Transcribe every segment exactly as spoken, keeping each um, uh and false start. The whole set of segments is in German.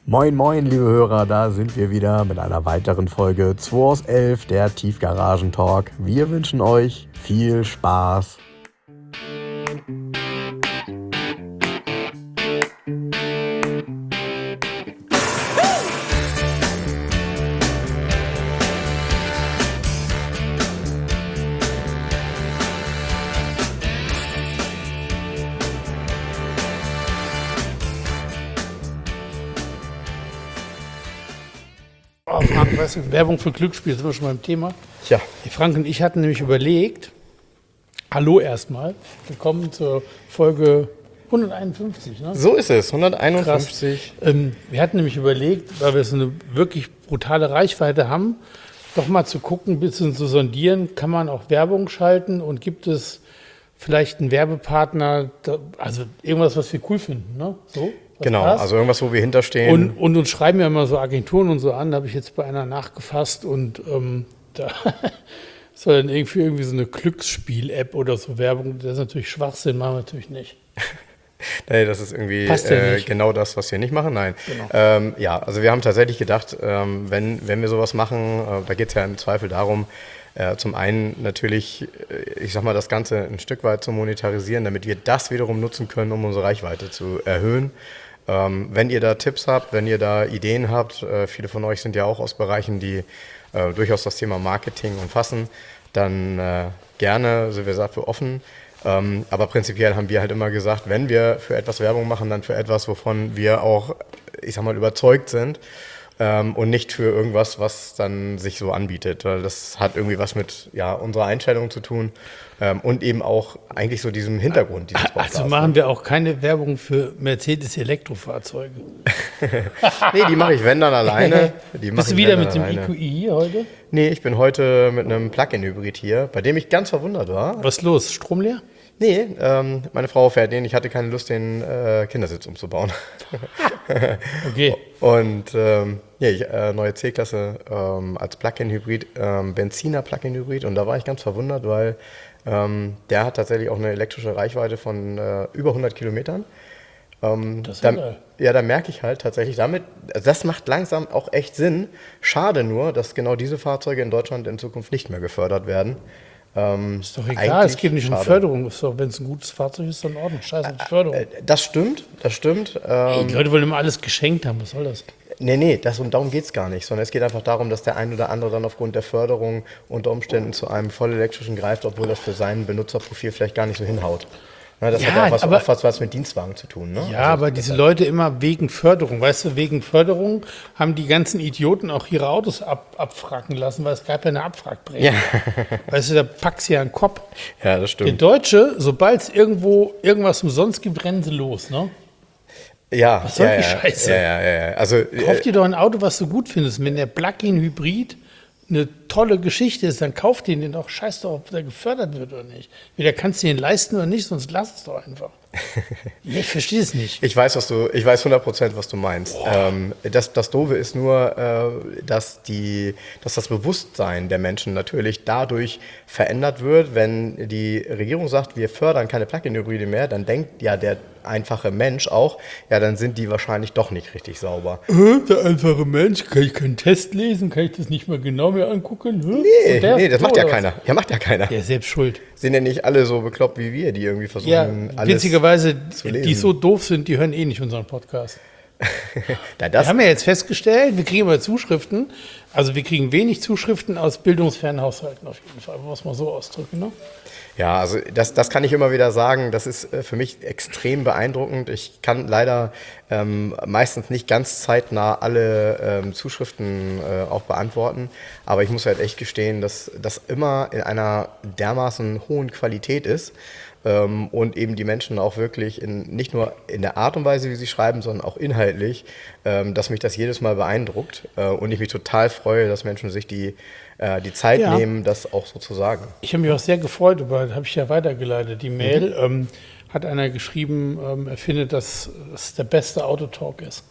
Moin moin liebe Hörer, da sind wir wieder mit einer weiteren Folge zwei aus elf, der Tiefgaragen-Talk. Wir wünschen euch viel Spaß. Oh, Frank, weißt du, Werbung für Glücksspiel, sind wir schon beim Thema. Tja. Die Frank und ich hatten nämlich überlegt, hallo erstmal, willkommen zur Folge hunderteinundfünfzig. Ne? So ist es, hunderteinundfünfzig. Ähm, wir hatten nämlich überlegt, weil wir so eine wirklich brutale Reichweite haben, doch mal zu gucken, ein bisschen zu sondieren, kann man auch Werbung schalten und gibt es vielleicht einen Werbepartner, da, also irgendwas, was wir cool finden, ne? So? Was Genau, passt. also irgendwas, wo wir hinterstehen. Und, und uns schreiben ja immer so Agenturen und so an, da habe ich jetzt bei einer nachgefasst und ähm, da soll dann irgendwie, irgendwie so eine Glücksspiel-App oder so Werbung, das ist natürlich Schwachsinn, machen wir natürlich nicht. Nee, das ist irgendwie Passt ja äh, nicht. genau das, was wir nicht machen. Nein. Genau. Ähm, ja, also wir haben tatsächlich gedacht, ähm, wenn, wenn wir sowas machen, äh, da geht es ja im Zweifel darum, äh, zum einen natürlich, äh, ich sag mal, das Ganze ein Stück weit zu monetarisieren, damit wir das wiederum nutzen können, um unsere Reichweite zu erhöhen. Ähm, wenn ihr da Tipps habt, wenn ihr da Ideen habt, äh, viele von euch sind ja auch aus Bereichen, die äh, durchaus das Thema Marketing umfassen, dann äh, gerne sind wir dafür offen. Ähm, aber prinzipiell haben wir halt immer gesagt, wenn wir für etwas Werbung machen, dann für etwas, wovon wir auch, ich sag mal, überzeugt sind ähm, und nicht für irgendwas, was dann sich so anbietet. Weil das hat irgendwie was mit ja, unserer Einstellung zu tun ähm, und eben auch eigentlich so diesem Hintergrund dieses Podcasts. Also machen wir auch keine Werbung für Mercedes-Elektrofahrzeuge. Nee, die mache ich, wenn dann alleine. Die mache Bist du ich, wieder wenn mit dann dem alleine. I Q I hier heute? Nee, ich bin heute mit einem Plug-in-Hybrid hier, bei dem ich ganz verwundert war. Was ist los? Strom leer? Nee, ähm, meine Frau fährt den. Ich hatte keine Lust, den äh, Kindersitz umzubauen. Okay. Und ähm, ja, ich, äh, neue C-Klasse ähm, als Plug-in-Hybrid, ähm, Benziner Plug-in-Hybrid. Und da war ich ganz verwundert, weil ähm, der hat tatsächlich auch eine elektrische Reichweite von äh, über hundert Kilometern. Ähm, Das ist ja da, geil. ja, da merke ich halt tatsächlich damit, das macht langsam auch echt Sinn. Schade nur, dass genau diese Fahrzeuge in Deutschland in Zukunft nicht mehr gefördert werden. Ähm, Ist doch egal, es geht nicht um schade. Förderung. Ist doch, wenn es ein gutes Fahrzeug ist, dann in Ordnung. Scheiß auf die Förderung. Äh, Das stimmt, das stimmt. Ähm, Ey, die Leute wollen immer alles geschenkt haben, was soll das? nee, nee, das, und darum geht es gar nicht, sondern es geht einfach darum, dass der ein oder andere dann aufgrund der Förderung unter Umständen zu einem vollelektrischen greift, obwohl das für sein Benutzerprofil vielleicht gar nicht so hinhaut. Na, das Ja, hat ja auch was, aber- oft was, was mit Dienstwagen zu tun. Ne? Ja, Also, aber diese Leute immer wegen Förderung, weißt du, wegen Förderung haben die ganzen Idioten auch ihre Autos ab, abfracken lassen, weil es gab ja eine Abwrackprämie. Ja. Weißt du, da packst du ja einen Kopf. ja, das Der stimmt. Deutsche, sobald es irgendwo irgendwas umsonst gibt, rennen sie los, ne? Ja, Was soll ja, die ja, Scheiße? Ja, ja, ja, ja. Also, Kauf äh, dir doch ein Auto, was du gut findest. Wenn der Plug-in-Hybrid eine tolle Geschichte ist, dann kauf den den doch. Scheiß doch, ob der gefördert wird oder nicht. Entweder kannst du den leisten oder nicht, sonst lass es doch einfach. Ja, ich verstehe es nicht. ich weiß, was du, ich weiß hundert Prozent, was du meinst. Ähm, das, das Doofe ist nur, äh, dass, die, dass das Bewusstsein der Menschen natürlich dadurch verändert wird. Wenn die Regierung sagt, wir fördern keine Plug-in-Hybride mehr, dann denkt ja der einfache Mensch auch, ja, dann sind die wahrscheinlich doch nicht richtig sauber. Hä, der einfache Mensch, kann ich keinen Test lesen? Kann ich das nicht mal genau mir angucken? Hä? Nee, Und der nee, ist das so, macht ja oder was? keiner. Ja, macht ja keiner. Ja, selbst schuld. Sind ja nicht alle so bekloppt wie wir, die irgendwie versuchen, Ja, alles witzigerweise, zu die lesen. so doof sind, die hören eh nicht unseren Podcast. Na, das, Wir haben ja jetzt festgestellt, wir kriegen aber Zuschriften. Also wir kriegen wenig Zuschriften aus bildungsfernen Haushalten auf jeden Fall, muss man so ausdrücken. Ne? Ja, also das, das kann ich immer wieder sagen. Das ist äh, für mich extrem beeindruckend. Ich kann leider ähm, meistens nicht ganz zeitnah alle ähm, Zuschriften äh, auch beantworten. Aber ich muss halt echt gestehen, dass das immer in einer dermaßen hohen Qualität ist. Ähm, und eben die Menschen auch wirklich in, nicht nur in der Art und Weise, wie sie schreiben, sondern auch inhaltlich, ähm, dass mich das jedes Mal beeindruckt äh, und ich mich total freue, dass Menschen sich die, äh, die Zeit Ja. nehmen, das auch so zu sagen. Ich habe mich auch sehr gefreut, aber habe ich ja weitergeleitet, die Mail. Ähm, hat einer geschrieben, ähm, er findet, dass es der beste Autotalk ist.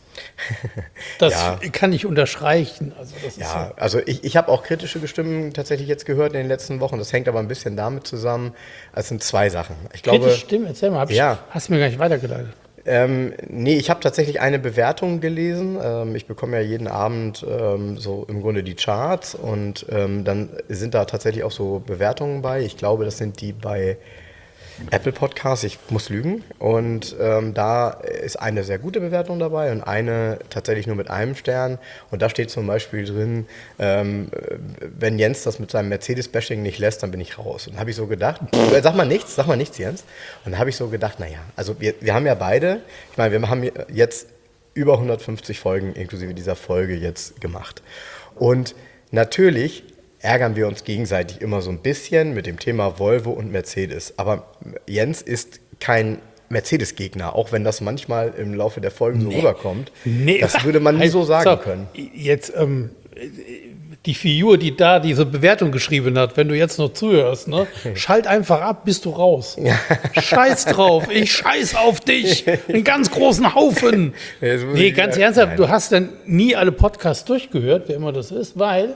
Das Ja. kann ich unterstreichen. Also das ist Ja, so. also ich, ich habe auch kritische Stimmen tatsächlich jetzt gehört in den letzten Wochen. Das hängt aber ein bisschen damit zusammen. Es sind zwei Sachen. Ich glaube, Kritische Stimme, erzähl mal, hab ich, Ja. hast du mir gar nicht weitergeleitet. Ähm, nee, ich habe tatsächlich eine Bewertung gelesen. Ähm, ich bekomme ja jeden Abend ähm, so im Grunde die Charts und ähm, dann sind da tatsächlich auch so Bewertungen bei. Ich glaube, das sind die bei Apple Podcasts, ich muss lügen. Und ähm, da ist eine sehr gute Bewertung dabei und eine tatsächlich nur mit einem Stern. Und da steht zum Beispiel drin, ähm, wenn Jens das mit seinem Mercedes-Bashing nicht lässt, dann bin ich raus. Und dann habe ich so gedacht, sag mal nichts, sag mal nichts, Jens. Und dann habe ich so gedacht, naja, also wir, wir haben ja beide, ich meine, wir haben jetzt über hundertfünfzig Folgen inklusive dieser Folge jetzt gemacht. Und natürlich ärgern wir uns gegenseitig immer so ein bisschen mit dem Thema Volvo und Mercedes. Aber Jens ist kein Mercedes-Gegner, auch wenn das manchmal im Laufe der Folgen so Nee. rüberkommt. Nee. Das würde man nie Halt, so sagen so, können. Jetzt, ähm, die Figur, die da diese Bewertung geschrieben hat, wenn du jetzt noch zuhörst, ne, schalt einfach ab, bist du raus. Scheiß drauf, ich scheiß auf dich, einen ganz großen Haufen. Jetzt muss Nee, ich ganz wieder- ernsthaft, Nein. du hast dann nie alle Podcasts durchgehört, wer immer das ist, weil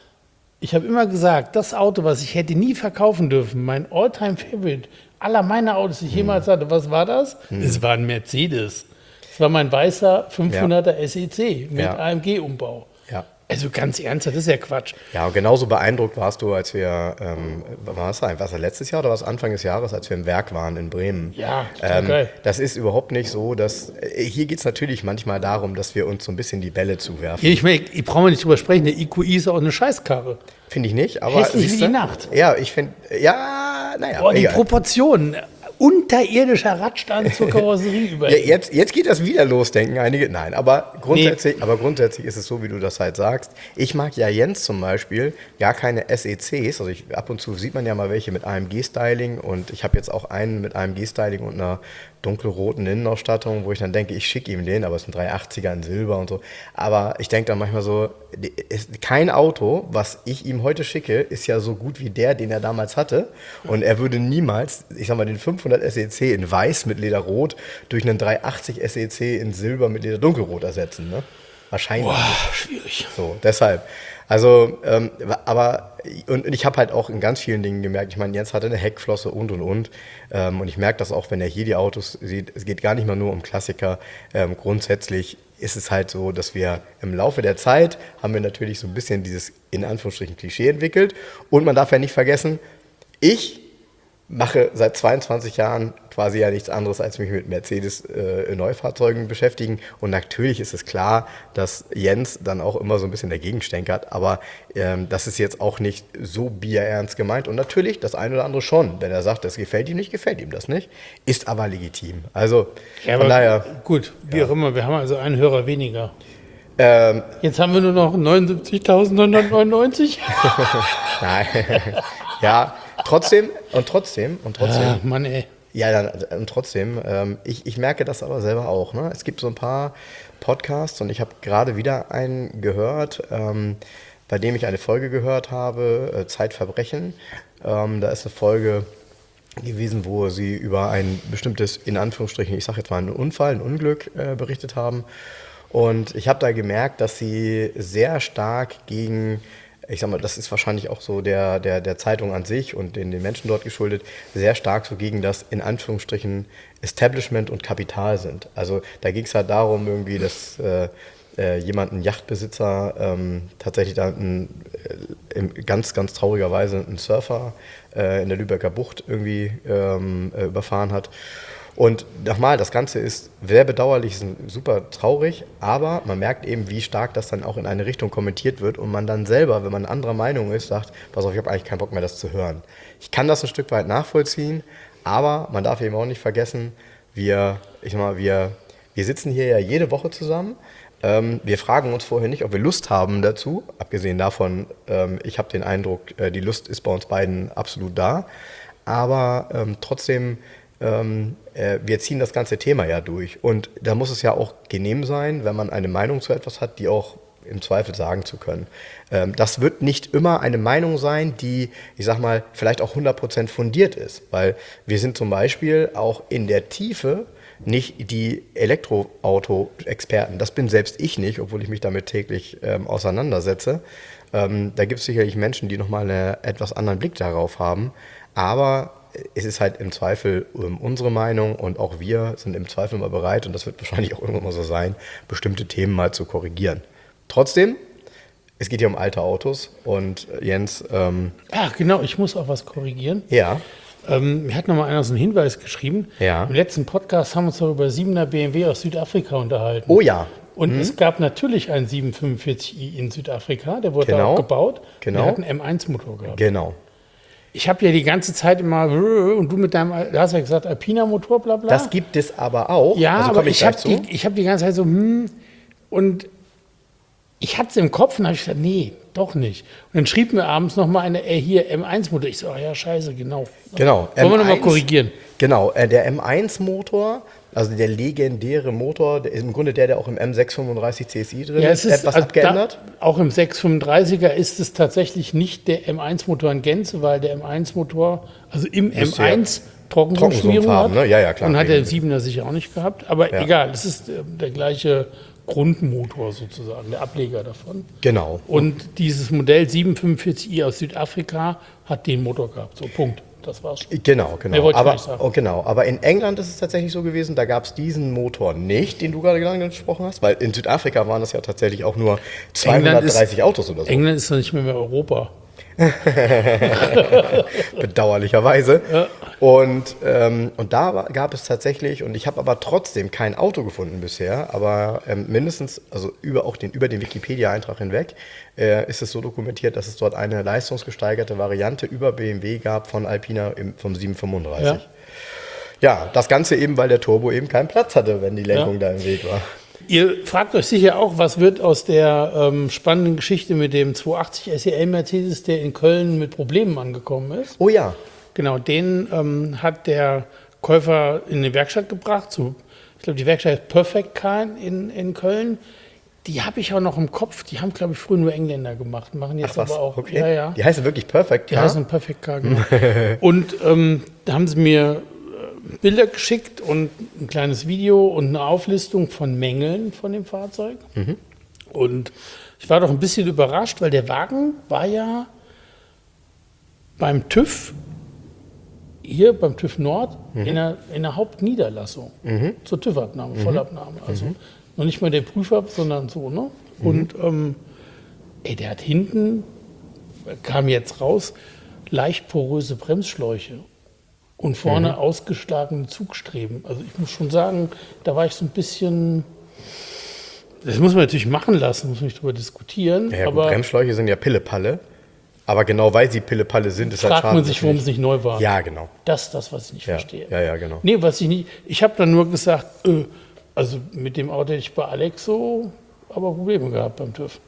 ich habe immer gesagt, das Auto, was ich hätte nie verkaufen dürfen, mein All-Time-Favorite aller meiner Autos, die ich jemals hatte, was war das? Es war ein Mercedes. Es war mein weißer fünfhunderter S E C mit Ja. A M G-Umbau. Ja. Also ganz ernsthaft, das ist ja Quatsch. Ja, und genauso beeindruckt warst du, als wir, ähm, war es war es letztes Jahr oder was Anfang des Jahres, als wir im Werk waren in Bremen. Ja, total geil. Das ist überhaupt nicht so, dass, äh, hier geht es natürlich manchmal darum, dass wir uns so ein bisschen die Bälle zuwerfen. Ich, meine, ich brauche nicht drüber sprechen, der I Q I ist auch eine Scheißkarre. Finde ich nicht, aber. Hässlich wie siehste, die Nacht. Ja, ich finde, ja, naja. Boah, die egal. Proportionen. Unterirdischer Radstand zur Karosserie über. Ja, jetzt, jetzt geht das wieder los, denken einige. Nein, aber grundsätzlich, aber grundsätzlich ist es so, wie du das halt sagst. Ich mag ja Jens zum Beispiel gar keine S E Cs. Also ich, ab und zu sieht man ja mal welche mit A M G-Styling und ich habe jetzt auch einen mit A M G-Styling und einer dunkelroten Innenausstattung, wo ich dann denke, ich schicke ihm den, aber es ist ein dreihundertachtziger in Silber und so. Aber ich denke dann manchmal so, ist kein Auto, was ich ihm heute schicke, ist ja so gut wie der, den er damals hatte. Und er würde niemals, ich sag mal, den fünfhundert S E C in weiß mit Lederrot durch einen dreihundertachtzig S E C in Silber mit Lederdunkelrot ersetzen. Ne? Wahrscheinlich. Boah, schwierig. So, deshalb. Also, ähm, aber, und ich habe halt auch in ganz vielen Dingen gemerkt, ich meine, Jens hatte eine Heckflosse und, und, und. Ähm, und ich merke das auch, wenn er hier die Autos sieht, es geht gar nicht mal nur um Klassiker. Ähm, grundsätzlich ist es halt so, dass wir im Laufe der Zeit haben wir natürlich so ein bisschen dieses, in Anführungsstrichen, Klischee entwickelt. Und man darf ja nicht vergessen, ich mache seit zweiundzwanzig Jahren quasi ja nichts anderes, als mich mit Mercedes-Neufahrzeugen beschäftigen. Und natürlich ist es klar, dass Jens dann auch immer so ein bisschen dagegen stänkert. Aber ähm, das ist jetzt auch nicht so bierernst gemeint. Und natürlich das eine oder andere schon. Wenn er sagt, das gefällt ihm nicht, gefällt ihm das nicht. Ist aber legitim. Also Ja, von aber daher, gut, wie auch immer, wir haben also einen Hörer weniger. ähm, Jetzt haben wir nur noch neunundsiebzigtausendneunhundertneunundneunzig. nein, ja, trotzdem und trotzdem und trotzdem. Ah, Mann, ey. Ja, dann, und trotzdem, ähm, ich, ich merke das aber selber auch. Ne? Es gibt so ein paar Podcasts und ich habe gerade wieder einen gehört, ähm, bei dem ich eine Folge gehört habe, äh, Zeitverbrechen. Ähm, da ist eine Folge gewesen, wo sie über ein bestimmtes, in Anführungsstrichen, ich sage jetzt mal einen Unfall, ein Unglück äh, berichtet haben. Und ich habe da gemerkt, dass sie sehr stark gegen, ich sag mal, das ist wahrscheinlich auch so der, der, der Zeitung an sich und den, den Menschen dort geschuldet, sehr stark so gegen das, in Anführungsstrichen, Establishment und Kapital sind. Also da ging es halt darum irgendwie, dass äh, äh, jemand, ein Yachtbesitzer, ähm, tatsächlich da ein, äh, in ganz, ganz trauriger Weise einen Surfer äh, in der Lübecker Bucht irgendwie ähm, äh, überfahren hat. Und nochmal, das Ganze ist sehr bedauerlich, ist super traurig, aber man merkt eben, wie stark das dann auch in eine Richtung kommentiert wird und man dann selber, wenn man anderer Meinung ist, sagt, pass auf, ich habe eigentlich keinen Bock mehr, das zu hören. Ich kann das ein Stück weit nachvollziehen, aber man darf eben auch nicht vergessen, wir, ich sag mal, wir, wir sitzen hier ja jede Woche zusammen. Ähm, wir fragen uns vorher nicht, ob wir Lust haben dazu, abgesehen davon, ähm, ich habe den Eindruck, äh, die Lust ist bei uns beiden absolut da, aber ähm, trotzdem, Ähm, äh, wir ziehen das ganze Thema ja durch. Und da muss es ja auch genehm sein, wenn man eine Meinung zu etwas hat, die auch im Zweifel sagen zu können. Ähm, das wird nicht immer eine Meinung sein, die, ich sag mal, vielleicht auch hundert Prozent fundiert ist. Weil wir sind zum Beispiel auch in der Tiefe nicht die Elektroauto-Experten. Das bin selbst ich nicht, obwohl ich mich damit täglich ähm, auseinandersetze. Ähm, da gibt es sicherlich Menschen, die nochmal einen etwas anderen Blick darauf haben. Aber es ist halt im Zweifel ähm, unsere Meinung und auch wir sind im Zweifel mal bereit, und das wird wahrscheinlich auch irgendwann mal so sein, bestimmte Themen mal zu korrigieren. Trotzdem, es geht hier um alte Autos und äh, Jens... Ähm, Ach genau, ich muss auch was korrigieren. ja. Ähm, mir hat noch mal einer so einen Hinweis geschrieben. Ja. Im letzten Podcast haben wir uns doch über siebener B M W aus Südafrika unterhalten. Oh ja. Und es gab natürlich einen sieben fünfundvierzig i in Südafrika, der wurde Genau. da auch gebaut. Genau. Der hat einen M eins Motor gehabt. Genau. Ich habe ja die ganze Zeit immer, und du mit deinem, da hast ja gesagt, Alpina Motor, bla bla. Das gibt es aber auch. ja, also aber komm ich habe gleich die, ich hab die ganze Zeit so, hm, und ich hatte es im Kopf und habe ich gesagt, nee, doch nicht. Und dann schrieb mir abends nochmal eine, äh, hier M eins Motor. Ich so, ach ja, scheiße, genau. Genau. Wollen wir nochmal M eins korrigieren? Genau, äh, der M eins Motor, also der legendäre Motor, der ist im Grunde der, der auch im M sechshundertfünfunddreißig C S I drin Ja, ist, es ist etwas also abgeändert. Da, auch im sechshundertfünfunddreißiger ist es tatsächlich nicht der M eins Motor in Gänze, weil der M eins Motor, also im M eins Trockensumpfschmierung hat. Trockensumpf haben, ne? Ja, ja, klar. Und hat der siebener sicher auch nicht gehabt. Aber Ja. egal, es ist äh, der gleiche Grundmotor sozusagen, der Ableger davon. Genau. Und dieses Modell sieben fünfundvierzig i aus Südafrika hat den Motor gehabt. So, Punkt. Das war's schon. Genau, Mehr genau. wollte ich Aber, nicht sagen. oh, genau. Aber in England ist es tatsächlich so gewesen, da gab es diesen Motor nicht, den du gerade angesprochen hast, weil in Südafrika waren das ja tatsächlich auch nur zweihundertdreißig ist- Autos oder so. England ist doch nicht mehr, mehr Europa. Bedauerlicherweise. Ja. Und, ähm, und da war, gab es tatsächlich, und ich habe aber trotzdem kein Auto gefunden bisher, aber ähm, mindestens, also über, auch den, über den Wikipedia-Eintrag hinweg, äh, ist es so dokumentiert, dass es dort eine leistungsgesteigerte Variante über B M W gab von Alpina im, vom sieben fünfunddreißig. Ja. ja, das Ganze eben, weil der Turbo eben keinen Platz hatte, wenn die Lenkung Ja. da im Weg war. Ihr fragt euch sicher auch, was wird aus der ähm, spannenden Geschichte mit dem zweihundertachtzig S E L Mercedes, der in Köln mit Problemen angekommen ist. Oh ja. Genau, den ähm, hat der Käufer in die Werkstatt gebracht. Zu, ich glaube, die Werkstatt ist Perfect Car in, in Köln. Die habe ich auch noch im Kopf. Die haben, glaube ich, früher nur Engländer gemacht. Machen jetzt Ach was, aber auch. okay. Ja, ja. Die heißen wirklich Perfect Die Car? heißen Perfect Car, genau. Und ähm, da haben sie mir äh, Bilder geschickt und ein kleines Video und eine Auflistung von Mängeln von dem Fahrzeug. Mhm. Und ich war doch ein bisschen überrascht, weil der Wagen war ja beim TÜV, hier beim TÜV Nord, Mhm. in, der, in der Hauptniederlassung zur TÜV-Abnahme, Mhm. Vollabnahme. Also noch nicht mal der Prüfer, sondern so. Ne? Und ähm, ey, der hat hinten, kam jetzt raus, leicht poröse Bremsschläuche und vorne ausgeschlagene Zugstreben. Also ich muss schon sagen, da war ich so ein bisschen, das muss man natürlich machen lassen, muss man nicht drüber diskutieren, Ja, ja, gut, aber Bremsschläuche sind ja Pillepalle. Aber genau weil sie Pillepalle sind, ist halt fragt schade. man sich, warum es nicht neu war. Ja, genau. Das ist das, was ich nicht Ja, verstehe. ja, ja, genau. Nee, was ich nicht, ich habe dann nur gesagt, äh, also mit dem Auto hätte ich bei Alex so aber Probleme gehabt beim TÜV.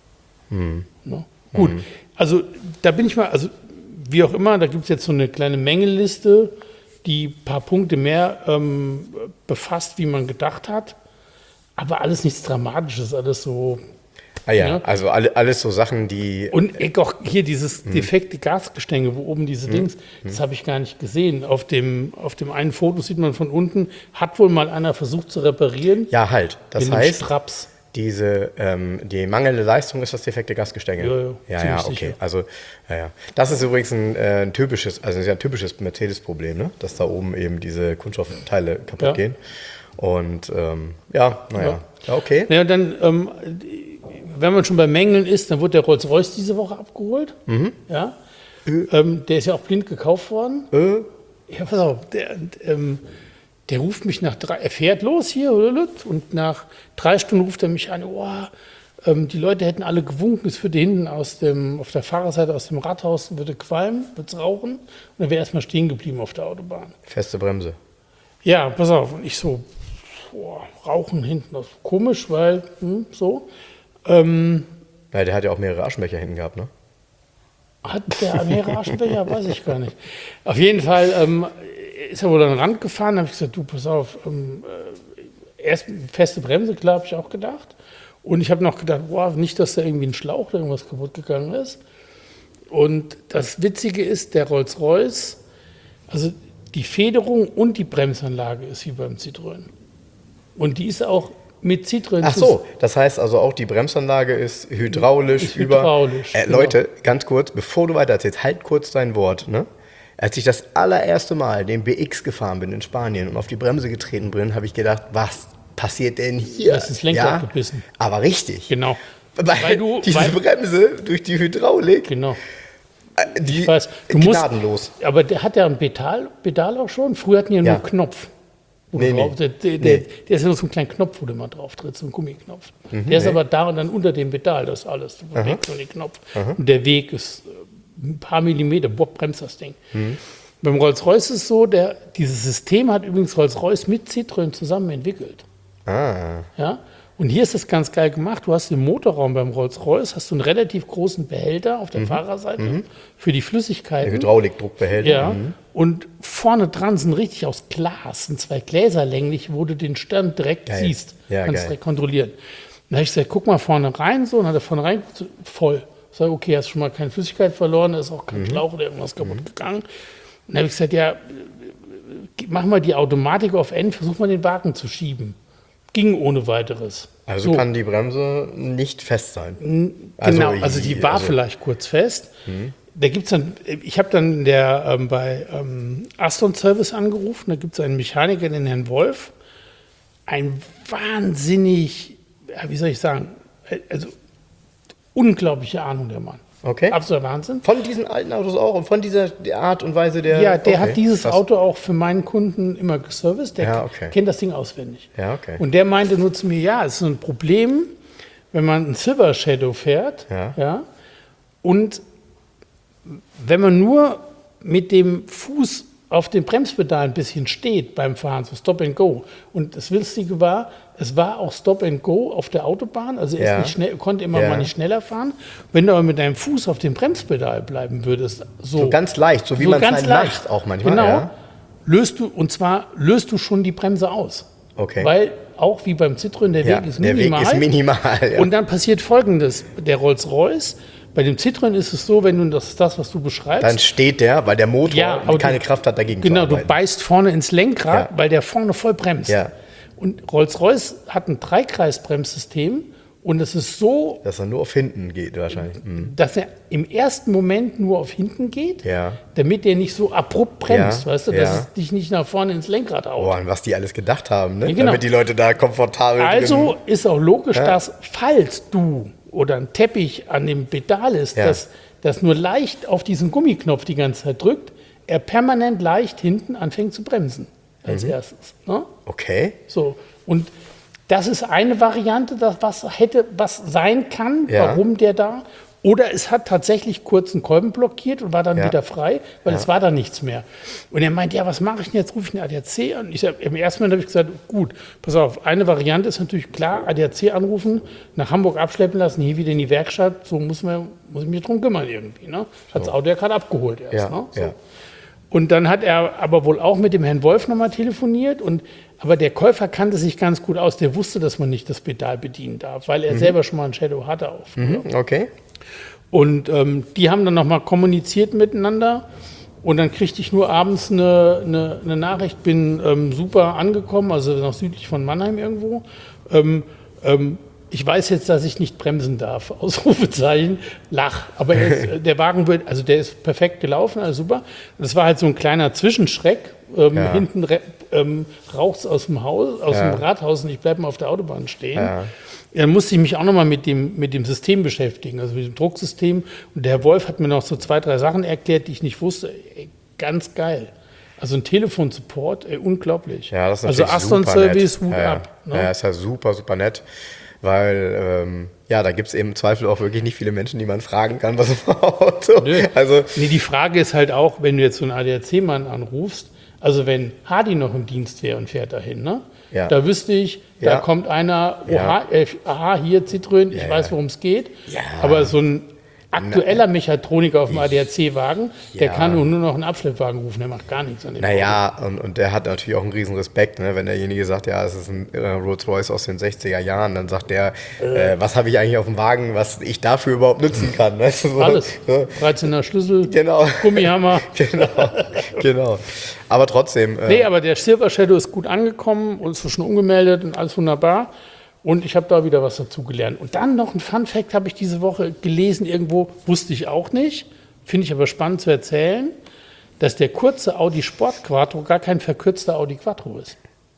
Hm. Ne? Gut, also da bin ich mal, also wie auch immer, da gibt es jetzt so eine kleine Mängelliste, die ein paar Punkte mehr ähm, befasst, wie man gedacht hat. Aber alles nichts Dramatisches, alles so. Ah ja, Ja. also alle, alles so Sachen, die... Und ich auch hier dieses Hm. defekte Gasgestänge, wo oben diese Dings, das habe ich gar nicht gesehen. Auf dem, auf dem einen Foto sieht man von unten, hat wohl mal einer versucht zu reparieren. ja, halt. Das in einem heißt, Straps. diese, ähm, die mangelnde Leistung ist das defekte Gasgestänge. Ja, ja, ja, ziemlich ja, okay. sicher. Also, ja, ja. Das ist übrigens ein, äh, ein typisches, also ist ja ein typisches Mercedes-Problem, ne? Dass da oben eben diese Kunststoffteile kaputt Ja. gehen. Und ähm, ja, naja. Ja. Ja, okay. Naja, dann, ähm, wenn man schon bei Mängeln ist, dann wurde der Rolls-Royce diese Woche abgeholt. Ja. Ähm, der ist ja auch blind gekauft worden. Äh, Ja, pass auf, der, ähm, der ruft mich nach drei, er fährt los hier, und nach drei Stunden ruft er mich an, oh, ähm, die Leute hätten alle gewunken, es würde hinten aus dem, auf der Fahrerseite aus dem Rathaus, würde qualmen, würde es rauchen, und dann wäre erstmal stehen geblieben auf der Autobahn. feste Bremse. Ja, pass auf, und ich so, boah, Rauchen hinten, das ist komisch, weil, hm, so. Ähm, Ja, der hat ja auch mehrere Aschenbecher hinten gehabt, ne? Hat der mehrere Aschenbecher? Weiß ich gar nicht. Auf jeden Fall ähm, ist er wohl an den Rand gefahren. Da habe ich gesagt, du, pass auf, ähm, äh, erst feste Bremse, klar, habe ich auch gedacht. Und ich habe noch gedacht, wow, nicht, dass da irgendwie ein Schlauch oder irgendwas kaputt gegangen ist. Und das Witzige ist, der Rolls-Royce, also die Federung und die Bremsanlage ist wie beim Citroën. Und die ist auch mit Citroën. Ach so, das heißt also auch die Bremsanlage ist hydraulisch Ist über. hydraulisch, Äh, genau. Leute, ganz kurz, bevor du weiter erzählst, halt kurz dein Wort. Ne? Als ich das allererste Mal den B X gefahren bin in Spanien und auf die Bremse getreten bin, habe ich gedacht, was passiert denn hier? Das ist ins Lenkrad gebissen. Aber richtig. Genau. Weil, Weil du- diese weil- Bremse durch die Hydraulik, Genau. äh, die Ich weiß, du musst, gnadenlos. aber der hat ja ein Pedal, Pedal auch schon. Früher hatten die ja nur Ja. einen Knopf. wo Nee, du drauf, nee. der, der, der, Nee. der ist ja nur so ein kleiner Knopf, wo du mal drauf trittst, so ein Gummiknopf. Mhm, der ist nee. aber da und dann unter dem Pedal, das ist alles. Du bewegst nur den Knopf. Und der Weg ist äh, ein paar Millimeter, Bob bremst das Ding. Mhm. Beim Rolls-Royce ist es so, der, dieses System hat übrigens Rolls-Royce mit Citroën zusammen entwickelt. Ah, Ja? Und hier ist das ganz geil gemacht. Du hast im Motorraum beim Rolls-Royce hast du einen relativ großen Behälter auf der Fahrerseite für die Flüssigkeiten. der Hydraulikdruckbehälter. Ja. Und vorne dran sind richtig aus Glas, sind zwei Gläser länglich, wo du den Stern direkt Geil. siehst. Ja, kannst geil. direkt kontrollieren. Dann habe ich gesagt, guck mal vorne rein, so, und hat er vorne rein, so, voll. Ich sage, okay, hast schon mal keine Flüssigkeit verloren, da ist auch kein Schlauch oder irgendwas kaputt gegangen. Und dann habe ich gesagt, ja, mach mal die Automatik auf N, versuch mal den Wagen zu schieben. Ging ohne weiteres. Also So. kann die Bremse nicht fest sein. Genau, also die war also- vielleicht kurz fest. Da gibt's dann, ich habe dann in der, ähm, bei ähm, Aston Service angerufen, da gibt es einen Mechaniker, den Herrn Wolf. Ein wahnsinnig, ja, wie soll ich sagen, also unglaubliche Ahnung der Mann. Okay. Absoluter Wahnsinn. Von diesen alten Autos auch und von dieser Art und Weise der. Ja, der okay, hat dieses krass. Auto auch für meinen Kunden immer geserviced. Der Ja, okay. kennt das Ding auswendig. Ja, okay. Und der meinte nur zu mir, ja, es ist ein Problem, wenn man einen Silver Shadow fährt. Ja. Ja, und wenn man nur mit dem Fuß auf dem Bremspedal ein bisschen steht beim Fahren, so Stop and Go. Und das Lustige war, es war auch Stop and Go auf der Autobahn, also er Ja. ist nicht schnell, konnte immer Ja. mal nicht schneller fahren. Wenn du aber mit deinem Fuß auf dem Bremspedal bleiben würdest, so, So ganz leicht, so wie so man es ganz halt leicht macht auch manchmal. Genau, Ja. löst du, und zwar löst du schon die Bremse aus. Okay. Weil auch wie beim Citroën, der Ja, Weg ist der Weg minimal. ist minimal, ja. Und dann passiert Folgendes, der Rolls-Royce, bei dem Citroën ist es so, wenn du das, das was du beschreibst, Dann steht der, weil der Motor Ja, aber keine du- Kraft hat, dagegen genau, zu du arbeiten. beißt vorne ins Lenkrad, Ja. weil der vorne voll bremst. Ja. Und Rolls-Royce hat ein Dreikreisbremssystem und es ist so, Dass er nur auf hinten geht wahrscheinlich. Mhm. dass er im ersten Moment nur auf hinten geht, Ja. damit der nicht so abrupt bremst, Ja, weißt du, ja. dass es dich nicht nach vorne ins Lenkrad haut. Boah, an was die alles gedacht haben, ne? Ja, genau. Damit die Leute da komfortabel Also drin. ist auch logisch, Ja. dass falls du oder ein Teppich an dem Pedal ist, Ja. dass das nur leicht auf diesen Gummiknopf die ganze Zeit drückt, er permanent leicht hinten anfängt zu bremsen als Mhm. erstes. Ne? Okay. So, und das ist eine Variante, das, was hätte, was sein kann, Ja. warum der da. Oder es hat tatsächlich kurz einen Kolben blockiert und war dann Ja. wieder frei, weil Ja. es war da nichts mehr. Und er meint, ja, was mache ich denn jetzt? Rufe ich einen A D A C an? Ich sag, im ersten Moment habe ich gesagt, gut, pass auf, eine Variante ist natürlich klar, A D A C anrufen, nach Hamburg abschleppen lassen, hier wieder in die Werkstatt, so muss, man, muss ich mich drum kümmern irgendwie. Ne? Hat das Auto ja gerade abgeholt erst. Ja, Ne? So. ja. Und dann hat er aber wohl auch mit dem Herrn Wolf nochmal telefoniert. Und, aber der Käufer kannte sich ganz gut aus. Der wusste, dass man nicht das Pedal bedienen darf, weil er selber schon mal ein Shadow hatte. Auf, Mhm. Okay. Und ähm, die haben dann nochmal kommuniziert miteinander. Und dann kriegte ich nur abends eine, eine, eine Nachricht, bin ähm, super angekommen, also noch südlich von Mannheim irgendwo. Ähm, ähm, ich weiß jetzt, dass ich nicht bremsen darf. Ausrufezeichen, lach. Aber er ist, der Wagen wird, also der ist perfekt gelaufen, also super. Das war halt so ein kleiner Zwischenschreck. Ähm, Ja. Hinten ähm, raucht es aus dem Haus, aus Ja. dem Rathaus und ich bleibe mal auf der Autobahn stehen. Ja. Dann musste ich mich auch nochmal mit dem, mit dem System beschäftigen, also mit dem Drucksystem. Und der Herr Wolf hat mir noch so zwei, drei Sachen erklärt, die ich nicht wusste. Ey, ganz geil. Also ein Telefonsupport, ey, unglaublich. Ja, das ist also natürlich Aston super Service, nett. Hut ja, ab. Ja. Ne? ja, ist ja super, super nett. Weil, ähm, ja, da gibt es eben im Zweifel auch wirklich nicht viele Menschen, die man fragen kann, was im Auto. Nö. Also, Nee, die Frage ist halt auch, wenn du jetzt so einen A D A C-Mann anrufst, also wenn Hardy noch im Dienst wäre und fährt dahin, ne? Ja. Da wüsste ich, da Ja. kommt einer, Ja. oha, äh, aha, hier Citroën, ich Ja, weiß, ja. worum es geht. Ja. Aber so ein aktueller Mechatroniker auf dem A D A C-Wagen, der Ja. kann nur noch einen Abschleppwagen rufen, der macht gar nichts an dem naja, und, und der hat natürlich auch einen riesen Respekt, ne? Wenn derjenige sagt, ja, es ist ein äh, Rolls-Royce aus den sechziger Jahren, dann sagt der, äh, was habe ich eigentlich auf dem Wagen, was ich dafür überhaupt nutzen kann. Weißt du, so, Alles. So. dreizehner Schlüssel, Genau. Gummihammer. genau, genau. Aber trotzdem, äh, Nee, aber der Silver Shadow ist gut angekommen und ist schon umgemeldet und alles wunderbar. Und ich habe da wieder was dazu gelernt. Und dann noch ein Fun-Fact habe ich diese Woche gelesen, irgendwo, wusste ich auch nicht, finde ich aber spannend zu erzählen. dass der kurze Audi Sport Quattro gar kein verkürzter Audi Quattro ist.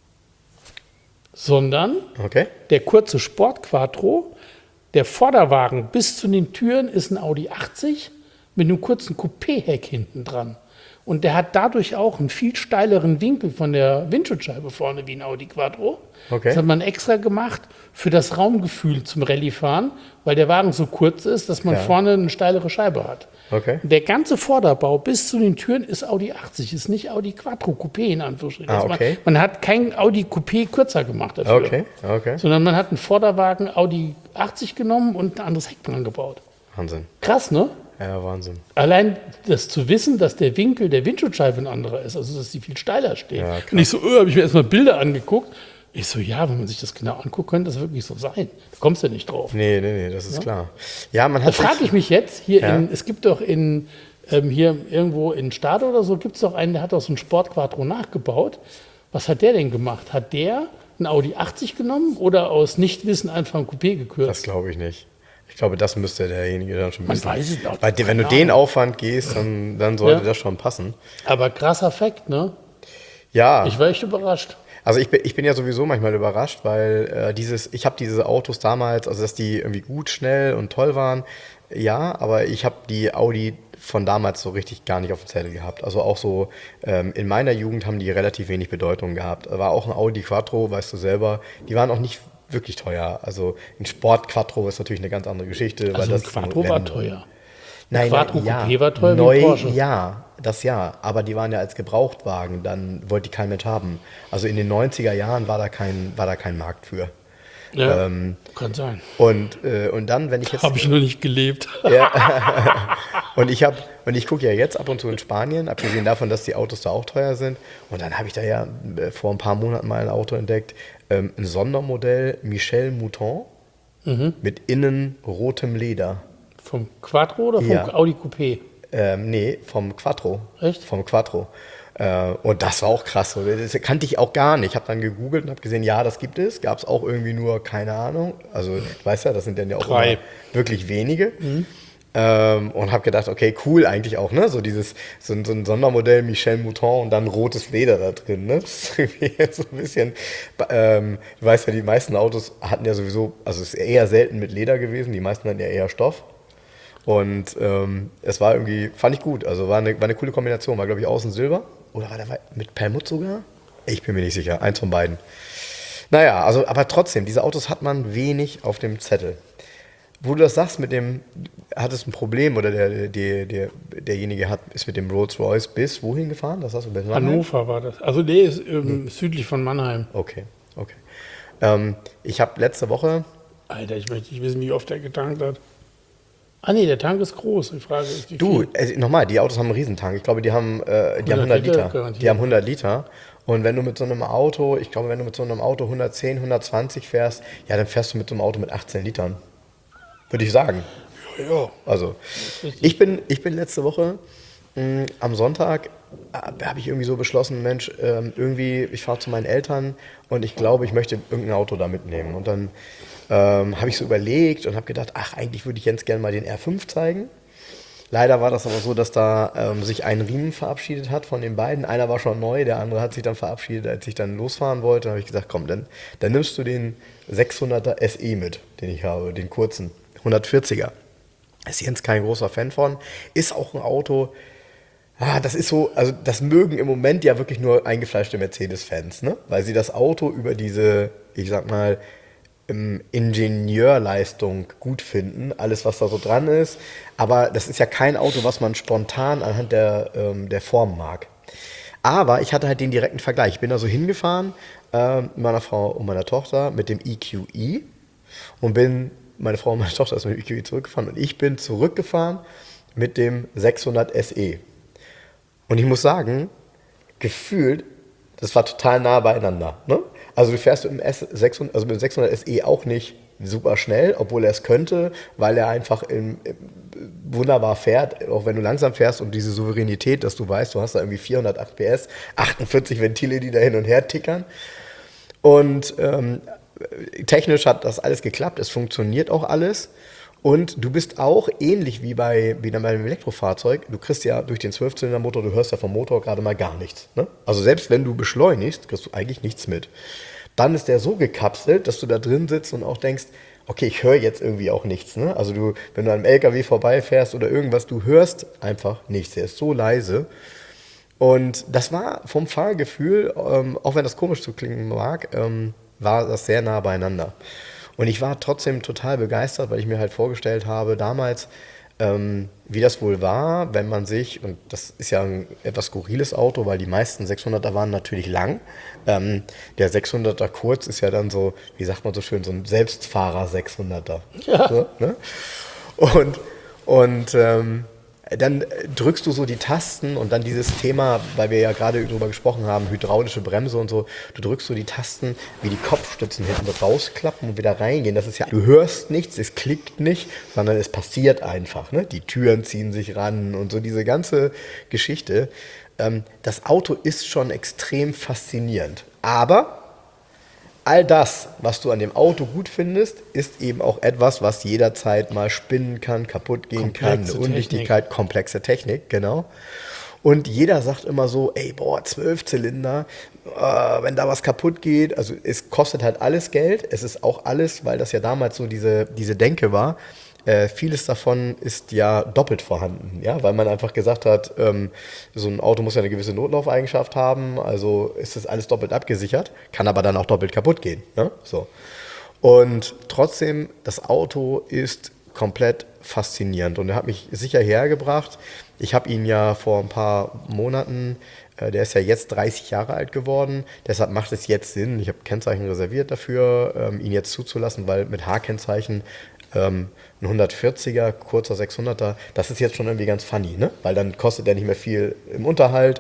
Sondern Okay. der kurze Sport Quattro, der Vorderwagen bis zu den Türen ist ein Audi achtzig mit einem kurzen Coupé-Heck hinten dran. Und der hat dadurch auch einen viel steileren Winkel von der Windschutzscheibe vorne wie ein Audi Quattro. Okay. Das hat man extra gemacht für das Raumgefühl zum Rallyefahren, weil der Wagen so kurz ist, dass man Ja. vorne eine steilere Scheibe hat. Okay. Der ganze Vorderbau bis zu den Türen ist Audi achtzig, ist nicht Audi Quattro Coupé in Anführungsstrichen. Ah, Also okay. man, man hat kein Audi Coupé kürzer gemacht dafür, Okay, okay. sondern man hat einen Vorderwagen Audi achtzig genommen und ein anderes Heck dran gebaut. Wahnsinn. Krass, ne? Ja, Wahnsinn. Allein das zu wissen, dass der Winkel der Windschutzscheibe ein anderer ist, also dass die viel steiler steht. Ja, krass. und ich so, öh, habe ich mir erstmal Bilder angeguckt. Ich so, ja, wenn man sich das genau anguckt, könnte das wirklich so sein. Da kommst du nicht drauf. Nee, nee, nee, das ist klar. Ja, man Da hat frage sich- ich mich jetzt, hier Ja. in, es gibt doch in, ähm, hier irgendwo in Stade oder so, gibt es doch einen, der hat doch so einen Sport Quattro nachgebaut. Was hat der denn gemacht? Hat der einen Audi achtzig genommen oder aus Nichtwissen einfach ein Coupé gekürzt? Das glaube ich nicht. Ich glaube, das müsste derjenige dann schon Man wissen. weiß es auch. Weil wenn du Keine den Ahnung. Aufwand gehst, dann, dann sollte Ja. das schon passen. Aber krasser Fakt, ne? Ja, Ich war echt überrascht. also ich bin, ich bin ja sowieso manchmal überrascht, weil äh, dieses, ich habe diese Autos damals, also dass die irgendwie gut, schnell und toll waren, ja, aber ich habe die Audi von damals so richtig gar nicht auf dem Zettel gehabt. Also auch so ähm, in meiner Jugend haben die relativ wenig Bedeutung gehabt. War auch ein Audi Quattro, weißt du selber, die waren auch nicht wirklich teuer. Also ein Sport Quattro ist natürlich eine ganz andere Geschichte. weil Also ein das Quattro ein war Rennen- teuer. Nein, Quattro nein, ja. Coupé war teuer wie Neu, ein Porsche. ja, das ja. Aber die waren ja als Gebrauchtwagen, dann wollte die kein Mensch haben. Also in den neunziger Jahren war da kein, war da kein Markt für. Ja, Ähm, kann sein. Und, äh, und dann, wenn ich jetzt. Habe ich noch nicht gelebt. Und ich habe und ich gucke ja jetzt ab und zu in Spanien, abgesehen davon, dass die Autos da auch teuer sind. Und dann habe ich da ja äh, vor ein paar Monaten mal ein Auto entdeckt, ähm, ein Sondermodell Michel Mouton Mhm. mit innen rotem Leder. Vom Quattro oder vom Ja. Audi Coupé? Ähm, nee, vom Quattro. Echt? Vom Quattro. Äh, und das war auch krass. So. Das kannte ich auch gar nicht. Ich habe dann gegoogelt und habe gesehen, ja, das gibt es. Gab es auch irgendwie nur, keine Ahnung. Also, ich weiß ja, das sind dann ja auch Drei. immer wirklich wenige. Ähm, und habe gedacht, okay, cool eigentlich auch, ne? So dieses, so, ein- so ein Sondermodell Michel Mouton und dann rotes Leder da drin, ne? Das ist irgendwie so ein bisschen, ähm, du weißt ja, die meisten Autos hatten ja sowieso, also es ist eher selten mit Leder gewesen, die meisten hatten ja eher Stoff. Und ähm, es war irgendwie, fand ich gut, also war eine, war eine coole Kombination, war glaube ich außen Silber oder war der mit Perlmutt sogar? Ich bin mir nicht sicher, eins von beiden. Naja, also, aber trotzdem, diese Autos hat man wenig auf dem Zettel. Wo du das sagst, mit dem, hat es ein Problem oder der, der, der, derjenige hat, ist mit dem Rolls-Royce bis wohin gefahren? Das hast du bis Mannheim? Hannover war das. Also nee, ist ähm, südlich von Mannheim. Okay, okay. Ähm, ich habe letzte Woche, Alter, ich möchte nicht wissen, wie oft der getankt hat. Ah nee, der Tank ist groß. Die Frage ist, wie du, viel? also, nochmal, die Autos haben einen Riesentank. Ich glaube, die haben, äh, die haben hundert Liter Liter. garantiert. Die haben hundert Liter. Und wenn du mit so einem Auto, ich glaube, wenn du mit so einem Auto hundertzehn, hundertzwanzig fährst, ja, dann fährst du mit so einem Auto mit achtzehn Litern. Würde ich sagen. Ja, Also, ich bin, ich bin letzte Woche mh, am Sonntag, äh, habe ich irgendwie so beschlossen, Mensch, ähm, irgendwie, ich fahre zu meinen Eltern und ich glaube, ich möchte irgendein Auto da mitnehmen. Und dann ähm, habe ich so überlegt und habe gedacht, ach, eigentlich würde ich Jens gerne mal den R fünf zeigen. Leider war das aber so, dass da ähm, sich ein Riemen verabschiedet hat von den beiden. Einer war schon neu, der andere hat sich dann verabschiedet, als ich dann losfahren wollte. Dann habe ich gesagt, komm, dann, dann nimmst du den sechshunderter S E mit, den ich habe, den kurzen, hundertvierziger. Ist Jens kein großer Fan von. Ist auch ein Auto, ah, das ist so, also das mögen im Moment ja wirklich nur eingefleischte Mercedes-Fans, ne? Weil sie das Auto über diese, ich sag mal, ähm, Ingenieurleistung gut finden, alles was da so dran ist. Aber das ist ja kein Auto, was man spontan anhand der, ähm, der Form mag. Aber ich hatte halt den direkten Vergleich. Ich bin da so hingefahren ähm, mit meiner Frau und meiner Tochter mit dem E Q E und bin, meine Frau und meine Tochter ist mit dem E Q E zurückgefahren und ich bin zurückgefahren mit dem sechshundert S E. Und ich muss sagen, gefühlt, das war total nah beieinander. Ne? Also du fährst mit dem S sechshundert, also mit dem sechshundert S E auch nicht super schnell, obwohl er es könnte, weil er einfach im, im, wunderbar fährt, auch wenn du langsam fährst und diese Souveränität, dass du weißt, du hast da irgendwie vierhundertacht P S, achtundvierzig Ventile, die da hin und her tickern. Und ähm, technisch hat das alles geklappt, es funktioniert auch alles. Und du bist auch ähnlich wie bei, wie bei einem Elektrofahrzeug. Du kriegst ja durch den Zwölfzylindermotor, du hörst ja vom Motor gerade mal gar nichts. Ne? Also selbst wenn du beschleunigst, kriegst du eigentlich nichts mit. Dann ist der so gekapselt, dass du da drin sitzt und auch denkst, okay, ich höre jetzt irgendwie auch nichts. Ne? Also du, wenn du an einem L K W vorbeifährst oder irgendwas, du hörst einfach nichts. Der ist so leise. Und das war vom Fahrgefühl, ähm, auch wenn das komisch zu klingen mag, ähm, war das sehr nah beieinander. Und ich war trotzdem total begeistert, weil ich mir halt vorgestellt habe, damals, ähm, wie das wohl war, wenn man sich, und das ist ja ein etwas skurriles Auto, weil die meisten sechshunderter waren natürlich lang. Ähm, der sechshunderter kurz ist ja dann so, wie sagt man so schön, so ein Selbstfahrer sechshunderter. Ja. So, ne? Und, und ähm, dann drückst du so die Tasten und dann dieses Thema, weil wir ja gerade darüber gesprochen haben, hydraulische Bremse und so, du drückst so die Tasten, wie die Kopfstützen hinten rausklappen und wieder reingehen. Das ist ja, du hörst nichts, es klickt nicht, sondern es passiert einfach. Ne? Die Türen ziehen sich ran und so diese ganze Geschichte. Ähm, das Auto ist schon extrem faszinierend. Aber all das, was du an dem Auto gut findest, ist eben auch etwas, was jederzeit mal spinnen kann, kaputt gehen kann, eine Undichtigkeit, komplexe Technik, genau. Und jeder sagt immer so, ey, boah, zwölf Zylinder, äh, wenn da was kaputt geht, also es kostet halt alles Geld, es ist auch alles, weil das ja damals so diese, diese Denke war, äh, vieles davon ist ja doppelt vorhanden, ja, weil man einfach gesagt hat, ähm, so ein Auto muss ja eine gewisse Notlaufeigenschaft haben, also ist das alles doppelt abgesichert, kann aber dann auch doppelt kaputt gehen, ne? So. Und trotzdem, das Auto ist komplett faszinierend und er hat mich sicher hergebracht. Ich habe ihn ja vor ein paar Monaten, äh, der ist ja jetzt dreißig Jahre alt geworden, deshalb macht es jetzt Sinn, ich habe Kennzeichen reserviert dafür, ähm, ihn jetzt zuzulassen, weil mit H-Kennzeichen ähm, ein hundertvierziger, kurzer sechshunderter, das ist jetzt schon irgendwie ganz funny, ne? Weil dann kostet er nicht mehr viel im Unterhalt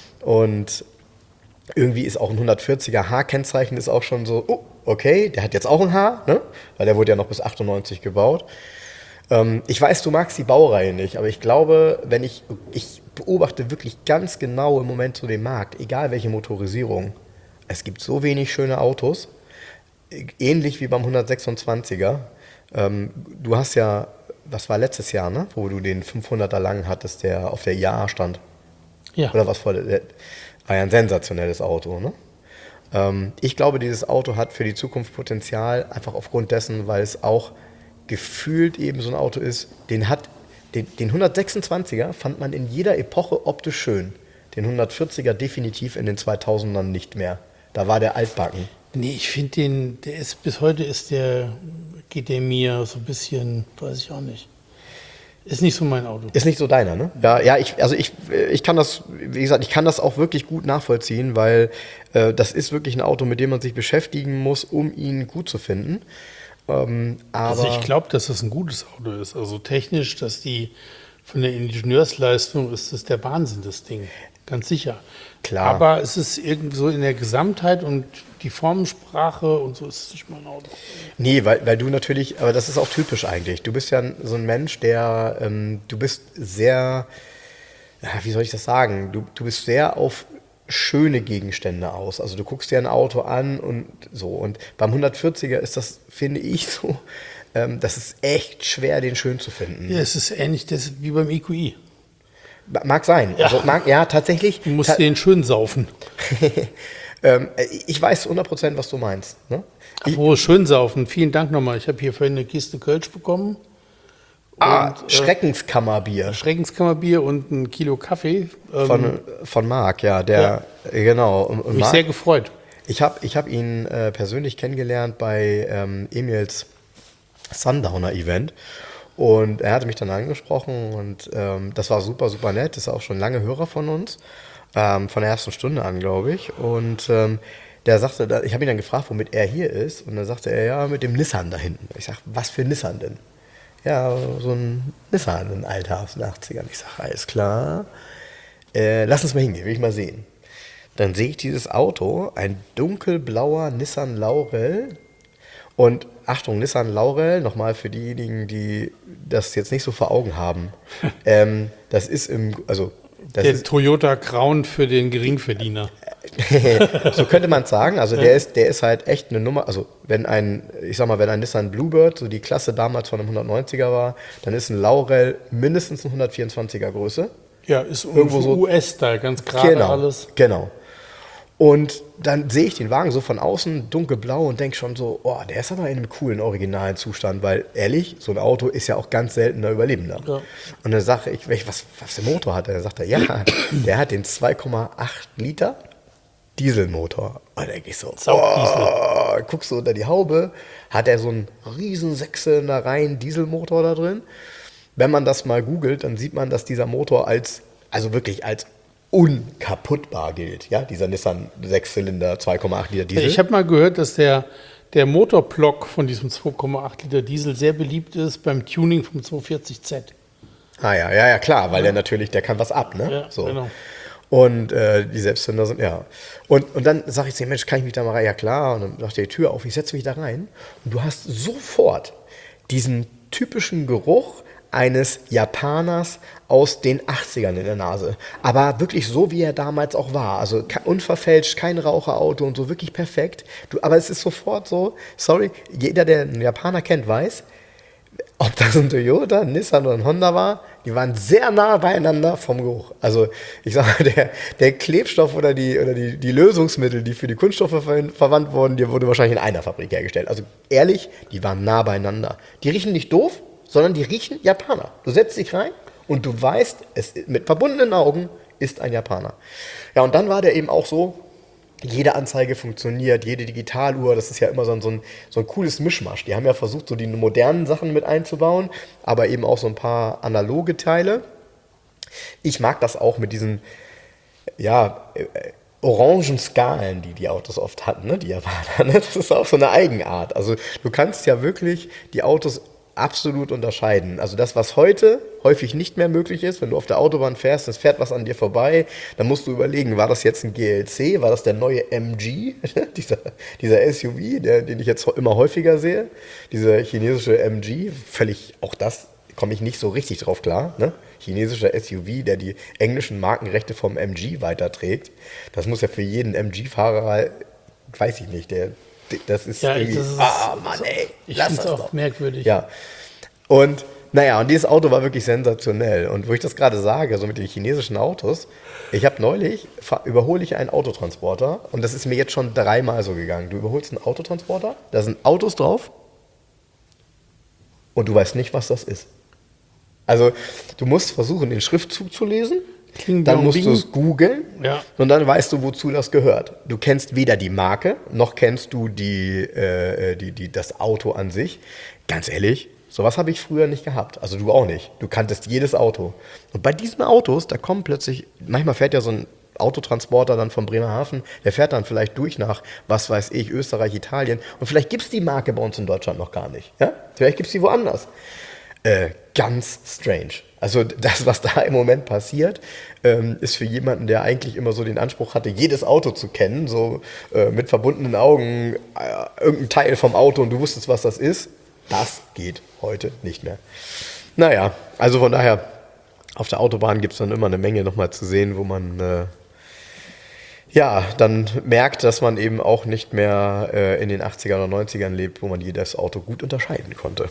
und irgendwie ist auch ein hundertvierziger H-Kennzeichen ist auch schon so, oh, okay, der hat jetzt auch ein H, ne? Weil der wurde ja noch bis achtundneunzig gebaut. Ähm, ich weiß, du magst die Baureihe nicht, aber ich glaube, wenn ich, ich beobachte wirklich ganz genau im Moment so den Markt, egal welche Motorisierung, es gibt so wenig schöne Autos, ähnlich wie beim hundertsechsundzwanziger. Ähm, du hast ja, das war letztes Jahr, ne? Wo du den fünfhunderter lang hattest, der auf der I A A stand. Ja. Oder was vor der, war ja ein sensationelles Auto, ne? Ähm, ich glaube, dieses Auto hat für die Zukunft Potenzial, einfach aufgrund dessen, weil es auch gefühlt eben so ein Auto ist, den hat, den, den hundertsechsundzwanziger fand man in jeder Epoche optisch schön. Den hundertvierziger definitiv in den zweitausendern nicht mehr. Da war der altbacken. Nee, ich finde den, der ist, bis heute ist der, geht der mir so ein bisschen, weiß ich auch nicht. Ist nicht so mein Auto. Ist nicht so deiner, ne? Ja, ja, ich, also ich, ich kann das, wie gesagt, ich kann das auch wirklich gut nachvollziehen, weil äh, das ist wirklich ein Auto, mit dem man sich beschäftigen muss, um ihn gut zu finden. Ähm, aber Also ich glaube, dass das ein gutes Auto ist. Also technisch, dass die von der Ingenieursleistung ist das der Wahnsinn, das Ding. Ganz sicher. Klar. Aber es ist irgendwie so in der Gesamtheit und die Formensprache und so ist es nicht mein Auto. Nee, weil, weil du natürlich, aber das ist auch typisch eigentlich. Du bist ja so ein Mensch, der, ähm, du bist sehr, ja, wie soll ich das sagen? Du, du bist sehr auf schöne Gegenstände aus. Also du guckst dir ein Auto an und so. Und beim hundertvierziger ist das, finde ich, so, ähm, das ist echt schwer, den schön zu finden. Ja, es ist ähnlich das wie beim E Q I. Mag sein. Ja. Also mag, ja, tatsächlich. Du musst ta- den schön saufen. ähm, ich weiß hundert Prozent, was du meinst. Ne? Ich, Apropos schön saufen, vielen Dank nochmal. Ich habe hier vorhin eine Kiste Kölsch bekommen. ah, und, äh, Schreckenskammerbier Schreckenskammerbier und ein Kilo Kaffee. Ähm, von, von Marc, ja, der, äh, genau. Und, und mich Marc, sehr gefreut. ich habe ich hab ihn äh, persönlich kennengelernt bei ähm, Emils Sundowner-Event. Und er hatte mich dann angesprochen und ähm, das war super, super nett. Das ist auch schon lange Hörer von uns, ähm, von der ersten Stunde an, glaube ich. Und ähm, der sagte, da, ich habe ihn dann gefragt, womit er hier ist. Und dann sagte er, ja, mit dem Nissan da hinten. Ich sage, was für Nissan denn? Ja, so ein Nissan, ein alter aus den achtzigern. Ich sage, alles klar, äh, lass uns mal hingehen, will ich mal sehen. Dann sehe ich dieses Auto, ein dunkelblauer Nissan Laurel. Und Achtung, Nissan Laurel, nochmal für diejenigen, die das jetzt nicht so vor Augen haben. ähm, das ist im, also das Der ist, Toyota Crown für den Geringverdiener. so könnte man es sagen. Also der ist, der ist halt echt eine Nummer. Also wenn ein, ich sag mal, wenn ein Nissan Bluebird, so die Klasse damals von einem hundertneunziger war, dann ist ein Laurel mindestens ein hundertvierundzwanziger Größe. Ja, ist Irgendwo so U S-Style, ganz gerade genau, alles. Genau. Und dann sehe ich den Wagen so von außen dunkelblau und denke schon so, oh, der ist aber in einem coolen, originalen Zustand, weil ehrlich, so ein Auto ist ja auch ganz seltener Überlebender. Ja. Und dann sage ich, was, was der Motor hat, dann sagt er, ja, der hat den zwei Komma acht Liter Dieselmotor. Und dann denke ich so, oh, guckst du unter die Haube, hat er so einen riesen Sechszylinder rein Dieselmotor da drin. Wenn man das mal googelt, dann sieht man, dass dieser Motor als, also wirklich als unkaputtbar gilt, ja, dieser Nissan Sechszylinder zwei Komma acht Liter Diesel. Ich habe mal gehört, dass der, der Motorblock von diesem zwei Komma acht Liter Diesel sehr beliebt ist beim Tuning vom zweihundertvierzig Z. Ah ja, ja, ja, klar, weil ja. der natürlich, der kann was ab, ne? Ja, so. Genau. Und äh, die Selbstzylinder sind, ja. Und, und dann sage ich zu ihm, Mensch, kann ich mich da mal rein? Ja klar. Und dann macht er die Tür auf, ich setze mich da rein. Und du hast sofort diesen typischen Geruch eines Japaners aus den achtzigern in der Nase. Aber wirklich so, wie er damals auch war. Also unverfälscht, kein Raucherauto und so, wirklich perfekt. Du, aber es ist sofort so, sorry, jeder, der einen Japaner kennt, weiß, ob das ein Toyota, ein Nissan oder ein Honda war, die waren sehr nah beieinander vom Geruch. Also ich sage mal, der, der Klebstoff oder, die, oder die, die Lösungsmittel, die für die Kunststoffe ver verwandt wurden, die wurde wahrscheinlich in einer Fabrik hergestellt. Also ehrlich, die waren nah beieinander. Die riechen nicht doof, sondern die riechen Japaner. Du setzt dich rein und du weißt, es mit verbundenen Augen ist ein Japaner. Ja, und dann war der eben auch so, jede Anzeige funktioniert, jede Digitaluhr, das ist ja immer so ein, so, ein, so ein cooles Mischmasch. Die haben ja versucht, so die modernen Sachen mit einzubauen, aber eben auch so ein paar analoge Teile. Ich mag das auch mit diesen, ja, äh, orangen Skalen, die die Autos oft hatten, ne? Die Japaner, ne? Das ist auch so eine Eigenart. Also du kannst ja wirklich die Autos absolut unterscheiden. Also das, was heute häufig nicht mehr möglich ist, wenn du auf der Autobahn fährst, es fährt was an dir vorbei, dann musst du überlegen, war das jetzt ein G L C, war das der neue M G, dieser, dieser S U V, der, den ich jetzt immer häufiger sehe, dieser chinesische M G, völlig, auch das komme ich nicht so richtig drauf klar, ne? Chinesischer S U V, der die englischen Markenrechte vom M G weiterträgt, das muss ja für jeden M G-Fahrer, weiß ich nicht, der Das ist ja, irgendwie, das ist, ah Mann, ey, ich lass finde es das auch doch. merkwürdig. Ja, und naja, und dieses Auto war wirklich sensationell. Und wo ich das gerade sage, so mit den chinesischen Autos, ich habe neulich, überhole ich einen Autotransporter und das ist mir jetzt schon dreimal so gegangen. Du überholst einen Autotransporter, da sind Autos drauf und du weißt nicht, was das ist. Also du musst versuchen, den Schriftzug zu lesen. Kling, Dann Bing, musst Bing. du es googeln Ja. und dann weißt du, wozu das gehört. Du kennst weder die Marke, noch kennst du die, äh, die, die, das Auto an sich. Ganz ehrlich, sowas habe ich früher nicht gehabt. Also du auch nicht. Du kanntest jedes Auto. Und bei diesen Autos, da kommen plötzlich, manchmal fährt ja so ein Autotransporter dann von Bremerhaven, der fährt dann vielleicht durch nach, was weiß ich, Österreich, Italien. Und vielleicht gibt es die Marke bei uns in Deutschland noch gar nicht. Ja? Vielleicht gibt es die woanders. Äh, ganz strange. Also das, was da im Moment passiert, ähm, ist für jemanden, der eigentlich immer so den Anspruch hatte, jedes Auto zu kennen, so äh, mit verbundenen Augen, äh, irgendein Teil vom Auto und du wusstest, was das ist, das geht heute nicht mehr. Naja, also von daher, auf der Autobahn gibt es dann immer eine Menge nochmal zu sehen, wo man äh, ja dann merkt, dass man eben auch nicht mehr äh, in den achtzigern oder neunzigern lebt, wo man jedes Auto gut unterscheiden konnte.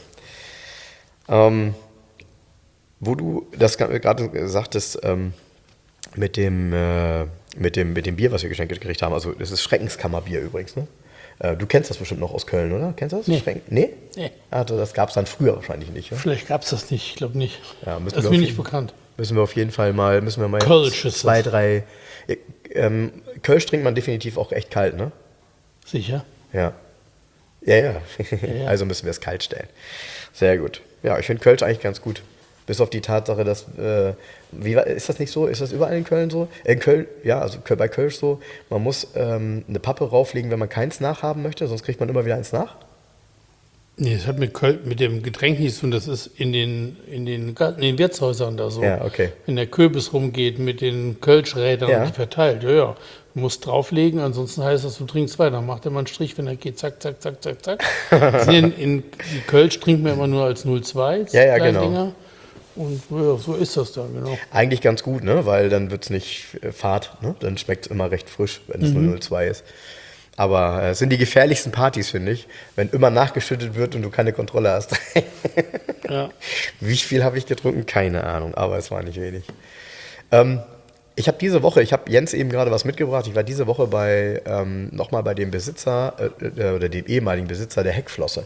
Ähm, wo du das gerade sagtest, ähm, mit, dem, äh, mit, dem, mit dem Bier, was wir geschenkt gekriegt haben, also das ist Schreckenskammerbier übrigens, ne? Äh, du kennst das bestimmt noch aus Köln, oder? Kennst du das? Nee. Schrecken? Nee? Nee. Also das gab es dann früher wahrscheinlich nicht. Ja? Vielleicht gab es das nicht, ich glaube nicht. Ja, müssen das wir ist mir auf nicht jeden- bekannt. Müssen wir auf jeden Fall mal, müssen wir mal Kölsch ist zwei, das. drei. Ja, ähm, Kölsch trinkt man definitiv auch echt kalt, ne? Sicher? Ja. Ja, ja. ja. Also müssen wir es kalt stellen. Sehr gut. Ja, ich finde Kölsch eigentlich ganz gut. Bis auf die Tatsache, dass, äh, wie war, ist das nicht so? Ist das überall in Köln so? In Köln, ja, also bei Kölsch so, man muss ähm, eine Pappe rauflegen, wenn man keins nachhaben möchte, sonst kriegt man immer wieder eins nach. Nee, das hat mit, Köl mit dem Getränk nichts zu tun, das ist in den, in den, Ga- in den Wirtshäusern da so. Ja, okay. Wenn der Kürbis rumgeht mit den Kölschrädern Ja. und die verteilt. Ja, ja. Du musst drauflegen, ansonsten heißt das, du trinkst weiter. Dann macht er mal einen Strich, wenn er geht, zack, zack, zack, zack, zack. in, in, die Kölsch trinkt man immer nur als null Komma zwei. Ja, ja, genau. Dinger. Und ja, so ist das dann, genau. Eigentlich ganz gut, ne? Weil dann wird es nicht äh, fad, ne? Dann schmeckt es immer recht frisch, wenn es Mhm. null null zwei ist. Aber äh, es sind die gefährlichsten Partys, finde ich, wenn immer nachgeschüttet wird und du keine Kontrolle hast. Ja. Wie viel habe ich getrunken? Keine Ahnung, aber es war nicht wenig. Ähm, ich habe diese Woche, ich habe Jens eben gerade was mitgebracht, ich war diese Woche bei ähm, nochmal bei dem Besitzer äh, äh, oder dem ehemaligen Besitzer der Heckflosse.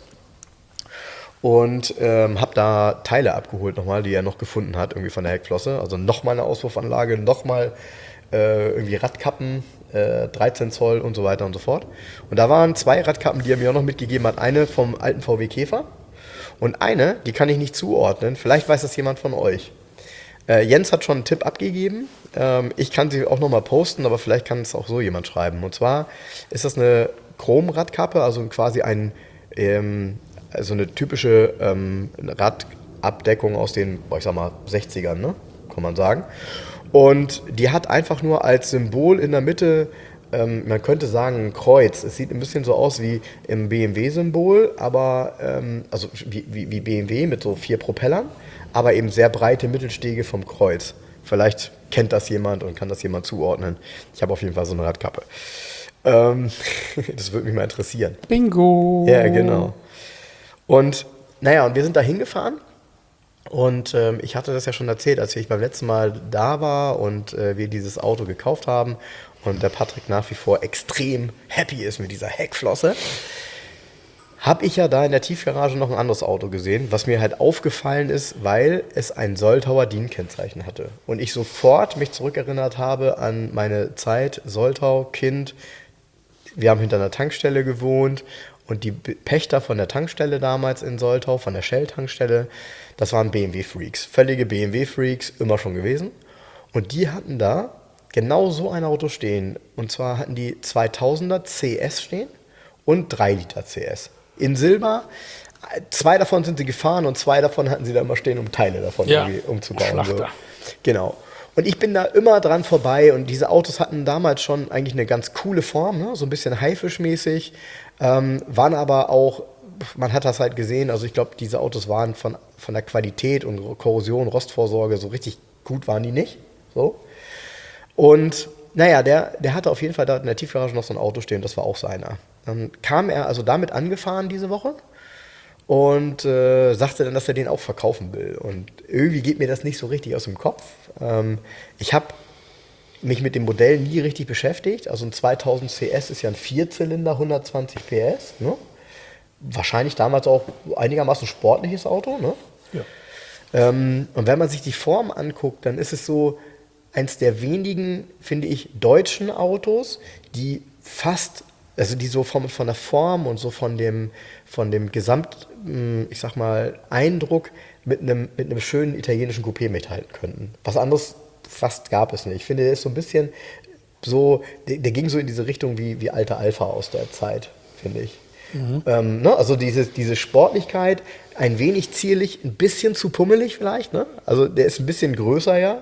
Und ähm, habe da Teile abgeholt nochmal, die er noch gefunden hat, irgendwie von der Heckflosse. Also nochmal eine Auspuffanlage, nochmal äh, irgendwie Radkappen, äh, dreizehn Zoll und so weiter und so fort. Und da waren zwei Radkappen, die er mir auch noch mitgegeben hat. Eine vom alten V W Käfer und eine, die kann ich nicht zuordnen. Vielleicht weiß das jemand von euch. Äh, Jens hat schon einen Tipp abgegeben. Ähm, ich kann sie auch nochmal posten, aber vielleicht kann es auch so jemand schreiben. Und zwar ist das eine Chromradkappe, also quasi ein... Ähm, also eine typische ähm, Radabdeckung aus den, boah, ich sag mal, sechzigern, ne? Kann man sagen. Und die hat einfach nur als Symbol in der Mitte, ähm, man könnte sagen, ein Kreuz. Es sieht ein bisschen so aus wie im B M W-Symbol, aber, ähm, also wie, wie, wie B M W mit so vier Propellern, aber eben sehr breite Mittelstege vom Kreuz. Vielleicht kennt das jemand und kann das jemand zuordnen. Ich habe auf jeden Fall so eine Radkappe. Ähm, das würde mich mal interessieren. Bingo! Ja, genau. Und naja, und wir sind da hingefahren und ähm, ich hatte das ja schon erzählt, als ich beim letzten Mal da war und äh, wir dieses Auto gekauft haben und der Patrick nach wie vor extrem happy ist mit dieser Heckflosse, habe ich ja da in der Tiefgarage noch ein anderes Auto gesehen, was mir halt aufgefallen ist, weil es ein Soltauer D I N-Kennzeichen hatte. Und ich sofort mich zurückerinnert habe an meine Zeit, Soltau, Kind, wir haben hinter einer Tankstelle gewohnt. Und die Pächter von der Tankstelle damals in Soltau, von der Shell-Tankstelle, das waren B M W-Freaks. Völlige B M W-Freaks, immer schon gewesen. Und die hatten da genau so ein Auto stehen. Und zwar hatten die zweitausender C S stehen und drei Liter C S. In Silber. Zwei davon sind sie gefahren und zwei davon hatten sie da immer stehen, um Teile davon Ja, irgendwie umzubauen. Schlachter. So. Genau. Und ich bin da immer dran vorbei und diese Autos hatten damals schon eigentlich eine ganz coole Form, ne? So ein bisschen Haifischmäßig, ähm, waren aber auch, man hat das halt gesehen, also ich glaube, diese Autos waren von, von der Qualität und Korrosion, Rostvorsorge, so richtig gut waren die nicht. So. Und naja, der, der hatte auf jeden Fall da in der Tiefgarage noch so ein Auto stehen, das war auch seiner. Dann kam er also damit angefahren diese Woche und äh, sagte dann, dass er den auch verkaufen will. Und irgendwie geht mir das nicht so richtig aus dem Kopf. Ähm, ich habe mich mit dem Modell nie richtig beschäftigt. Also ein zweitausend C S ist ja ein Vierzylinder, hundertzwanzig P S. Ne? Wahrscheinlich damals auch einigermaßen sportliches Auto. Ne? Ja. Ähm, und wenn man sich die Form anguckt, dann ist es so eins der wenigen, finde ich, deutschen Autos, die fast, also die so von, von der Form und so von dem, von dem Gesamt, ich sag mal, Eindruck mit einem, mit einem schönen italienischen Coupé mithalten könnten. Was anderes fast gab es nicht. Ich finde, der ist so ein bisschen so, der, der ging so in diese Richtung wie, wie alter Alpha aus der Zeit, finde ich. Mhm. Ähm, ne? Also diese, diese Sportlichkeit, ein wenig zierlich, ein bisschen zu pummelig vielleicht. Ne? Also der ist ein bisschen größer, ja.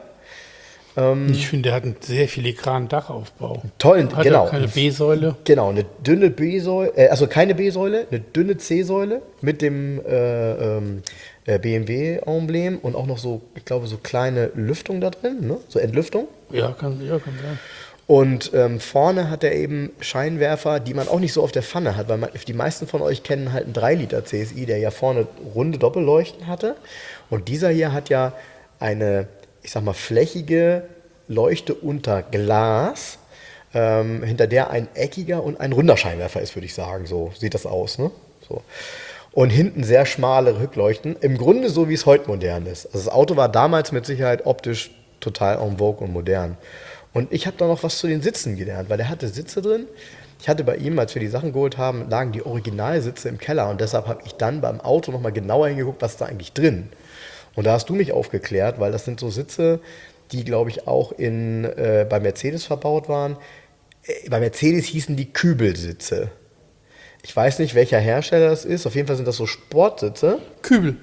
Ähm, ich finde, der hat einen sehr filigranen Dachaufbau. Toll, hat genau. Er keine B-Säule. Genau, eine dünne B-Säule, äh, also keine B-Säule, eine dünne C-Säule mit dem äh, ähm, äh, B M W-Emblem und auch noch so, ich glaube, so kleine Lüftung da drin, ne? So Entlüftung. Ja, kann, ja, kann sein. Und ähm, vorne hat er eben Scheinwerfer, die man auch nicht so auf der Pfanne hat, weil man, die meisten von euch kennen halt einen drei Liter C S I, der ja vorne runde Doppelleuchten hatte. Und dieser hier hat ja eine, ich sag mal, flächige Leuchte unter Glas, ähm, hinter der ein eckiger und ein runder Scheinwerfer ist, würde ich sagen. So sieht das aus, ne? So. Und hinten sehr schmale Rückleuchten. Im Grunde so, wie es heute modern ist. Also das Auto war damals mit Sicherheit optisch total en vogue und modern. Und ich habe da noch was zu den Sitzen gelernt, weil der hatte Sitze drin. Ich hatte bei ihm, als wir die Sachen geholt haben, lagen die Originalsitze im Keller. Und deshalb habe ich dann beim Auto nochmal genauer hingeguckt, was ist da eigentlich drin. Und da hast du mich aufgeklärt, weil das sind so Sitze, die, glaube ich, auch in, äh, bei Mercedes verbaut waren. Äh, bei Mercedes hießen die Kübelsitze. Ich weiß nicht, welcher Hersteller das ist. Auf jeden Fall sind das so Sportsitze. Kübel.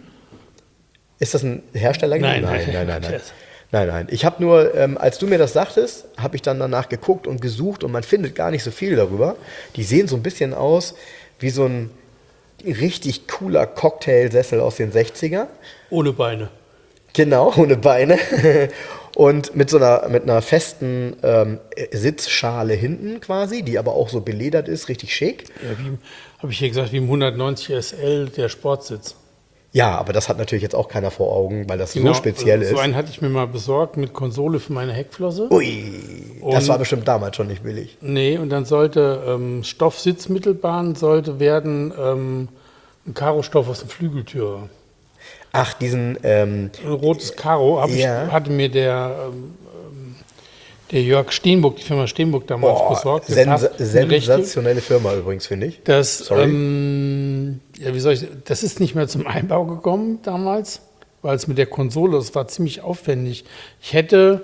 Ist das ein Hersteller? Nein, nein, nein, nein. nein, nein. Nein, nein. Ich habe nur, ähm, als du mir das sagtest, habe ich dann danach geguckt und gesucht und man findet gar nicht so viel darüber. Die sehen so ein bisschen aus wie so ein richtig cooler Cocktailsessel aus den sechzigern. Ohne Beine. Genau, ohne Beine. Und mit so einer, mit einer festen ähm, Sitzschale hinten quasi, die aber auch so beledert ist, richtig schick. Ja, wie habe ich hier gesagt, wie im hundertneunzig S L der Sportsitz. Ja, aber das hat natürlich jetzt auch keiner vor Augen, weil das Genau, so speziell so ist. einen hatte ich mir mal besorgt mit Konsole für meine Heckflosse. Ui, das Und- war bestimmt damals schon nicht billig. Nee, und dann sollte ähm, Stoffsitzmittelbahn sollte werden ähm, ein Karostoff aus dem Flügeltürer. Ach, diesen, ähm, Ein rotes Karo hab Ja. ich, hatte mir der, ähm, ähm, der Jörg Steenburg, die Firma Steenburg damals boah, besorgt. Der sens passt in Rechte. sensationelle Firma übrigens, finde ich. Das, Sorry. ähm, ja, wie soll ich, das ist nicht mehr zum Einbau gekommen damals, weil es mit der Konsole, das war ziemlich aufwendig. Ich hätte,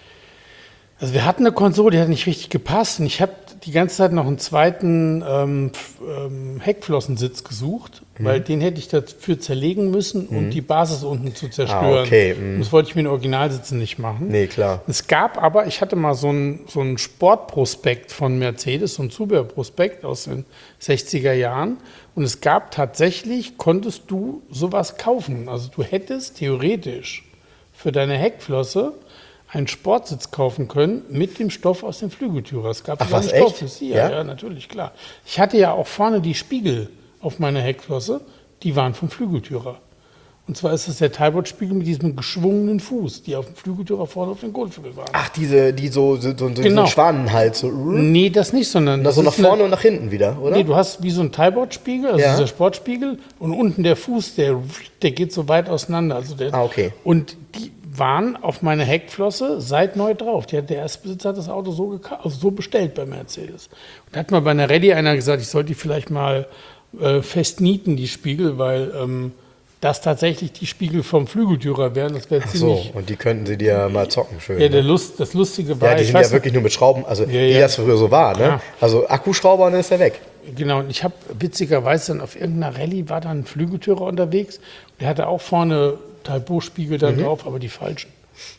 also wir hatten eine Konsole, die hat nicht richtig gepasst und ich habe die ganze Zeit noch einen zweiten ähm, F- ähm, Heckflossensitz gesucht, Mhm. weil den hätte ich dafür zerlegen müssen, um die Basis unten zu zerstören. Ah, okay, mhm. Und das wollte ich mit den Originalsitzen nicht machen. Nee, klar. Es gab aber, ich hatte mal so einen so einen Sportprospekt von Mercedes, so einen Zubehörprospekt aus den sechziger Jahren. Und es gab tatsächlich, konntest du sowas kaufen. Also du hättest theoretisch für deine Heckflosse einen Sportsitz kaufen können mit dem Stoff aus dem Flügeltürer. Es gab Ach, sogar was, einen Stoff echt? für sie. Ja, Ja? ja, natürlich, klar. Ich hatte ja auch vorne die Spiegel auf meiner Heckflosse, die waren vom Flügeltürer. Und zwar ist das der Talbot-Spiegel mit diesem geschwungenen Fuß, die auf dem Flügeltürer vorne auf den Kotflügel waren. Ach, diese, die so, so, so, so Genau. einen Schwanenhals, so, Nee, das nicht, sondern das so nach ist eine- vorne und nach hinten wieder, oder? Nee, du hast wie so einen Talbot-Spiegel, also Ja. dieser Sportspiegel, und unten der Fuß, der, der geht so weit auseinander. Also der, Ah, okay. Und die waren auf meiner Heckflosse seit neu drauf. Die hat, der erste Besitzer hat das Auto so, geka- also so bestellt bei Mercedes. Und da hat mal bei einer Rallye einer gesagt, ich sollte die vielleicht mal äh, festnieten, die Spiegel, weil ähm, das tatsächlich die Spiegel vom Flügeltürer wären. Das wäre Ach so, ziemlich... und die könnten sie dir mal zocken, schön. Ja, der ne? Lust, das Lustige war, Ja, die ich sind weiß ja wirklich nur mit Schrauben, also Ja, wie ja. das früher so war, ne? Ja. Also Akkuschrauber und dann ist er weg. Genau, und ich habe witzigerweise dann auf irgendeiner Rallye war dann ein Flügeltürer unterwegs. Der hatte auch vorne Talbot-Spiegel Mhm. da drauf, aber die falschen.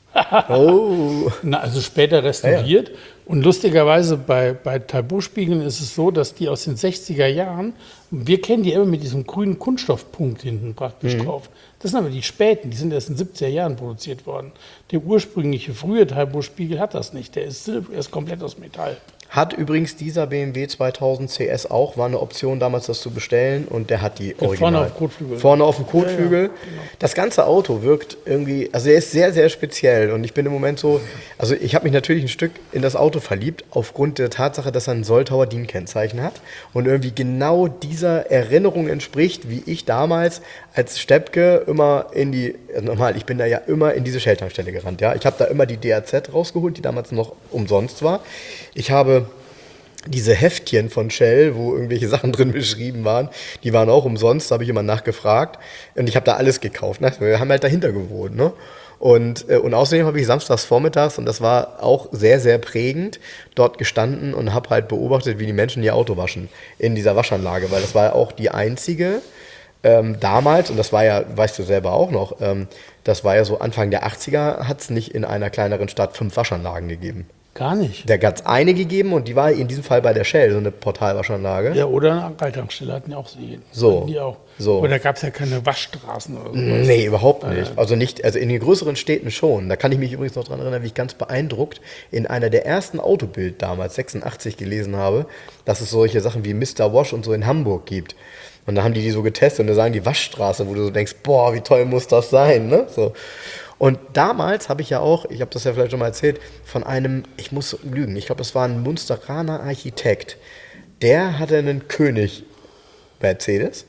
Oh. Na, also später restauriert. Und lustigerweise bei, bei Talbot-Spiegeln ist es so, dass die aus den sechziger Jahren, wir kennen die immer mit diesem grünen Kunststoffpunkt hinten praktisch Mhm. drauf. Das sind aber die späten, die sind erst in den siebziger Jahren produziert worden. Der ursprüngliche, frühe Talbot-Spiegel hat das nicht. Der ist, silb- er ist komplett aus Metall. Hat übrigens dieser B M W zweitausend C S auch, war eine Option damals, das zu bestellen und der hat die Original. vorne auf dem Kotflügel. Vorne auf dem Kotflügel. Ja, ja, genau. Das ganze Auto wirkt irgendwie, also er ist sehr, sehr speziell und ich bin im Moment so, also ich habe mich natürlich ein Stück in das Auto verliebt, aufgrund der Tatsache, dass er ein Soltauer D I N-Kennzeichen hat und irgendwie genau dieser Erinnerung entspricht, wie ich damals als Steppke immer in die, also normal, ich bin da ja immer in diese Shell-Tankstelle gerannt, ja. Ich habe da immer die D A Z rausgeholt, die damals noch umsonst war. Ich habe diese Heftchen von Shell, wo irgendwelche Sachen drin beschrieben waren, die waren auch umsonst, da habe ich immer nachgefragt und ich habe da alles gekauft. Ne? Wir haben halt dahinter gewohnt. Ne? Und, äh, und außerdem habe ich samstags vormittags, und das war auch sehr, sehr prägend, dort gestanden und habe halt beobachtet, wie die Menschen ihr Auto waschen in dieser Waschanlage, weil das war ja auch die einzige ähm, damals, und das war ja, weißt du selber auch noch, ähm, das war ja so Anfang der achtziger, hat es nicht in einer kleineren Stadt fünf Waschanlagen gegeben. Gar nicht. Da hat es eine gegeben und die war in diesem Fall bei der Shell, so eine Portalwaschanlage. Ja, oder eine Abgaltankstelle hatten ja auch sie. So. Hatten die auch. So. Oder gab es ja keine Waschstraßen oder so. Nee, überhaupt nicht. Also nicht, also in den größeren Städten schon. Da kann ich mich übrigens noch dran erinnern, wie ich ganz beeindruckt in einer der ersten Autobild damals, sechsundachtzig, gelesen habe, dass es solche Sachen wie Mister Wash und so in Hamburg gibt. Und da haben die die so getestet und da sagen die Waschstraße, wo du so denkst, boah, wie toll muss das sein, ne? So. Und damals habe ich ja auch, ich habe das ja vielleicht schon mal erzählt, von einem, ich muss lügen, ich glaube, das war ein Munsteraner Architekt, der hatte einen König Mercedes.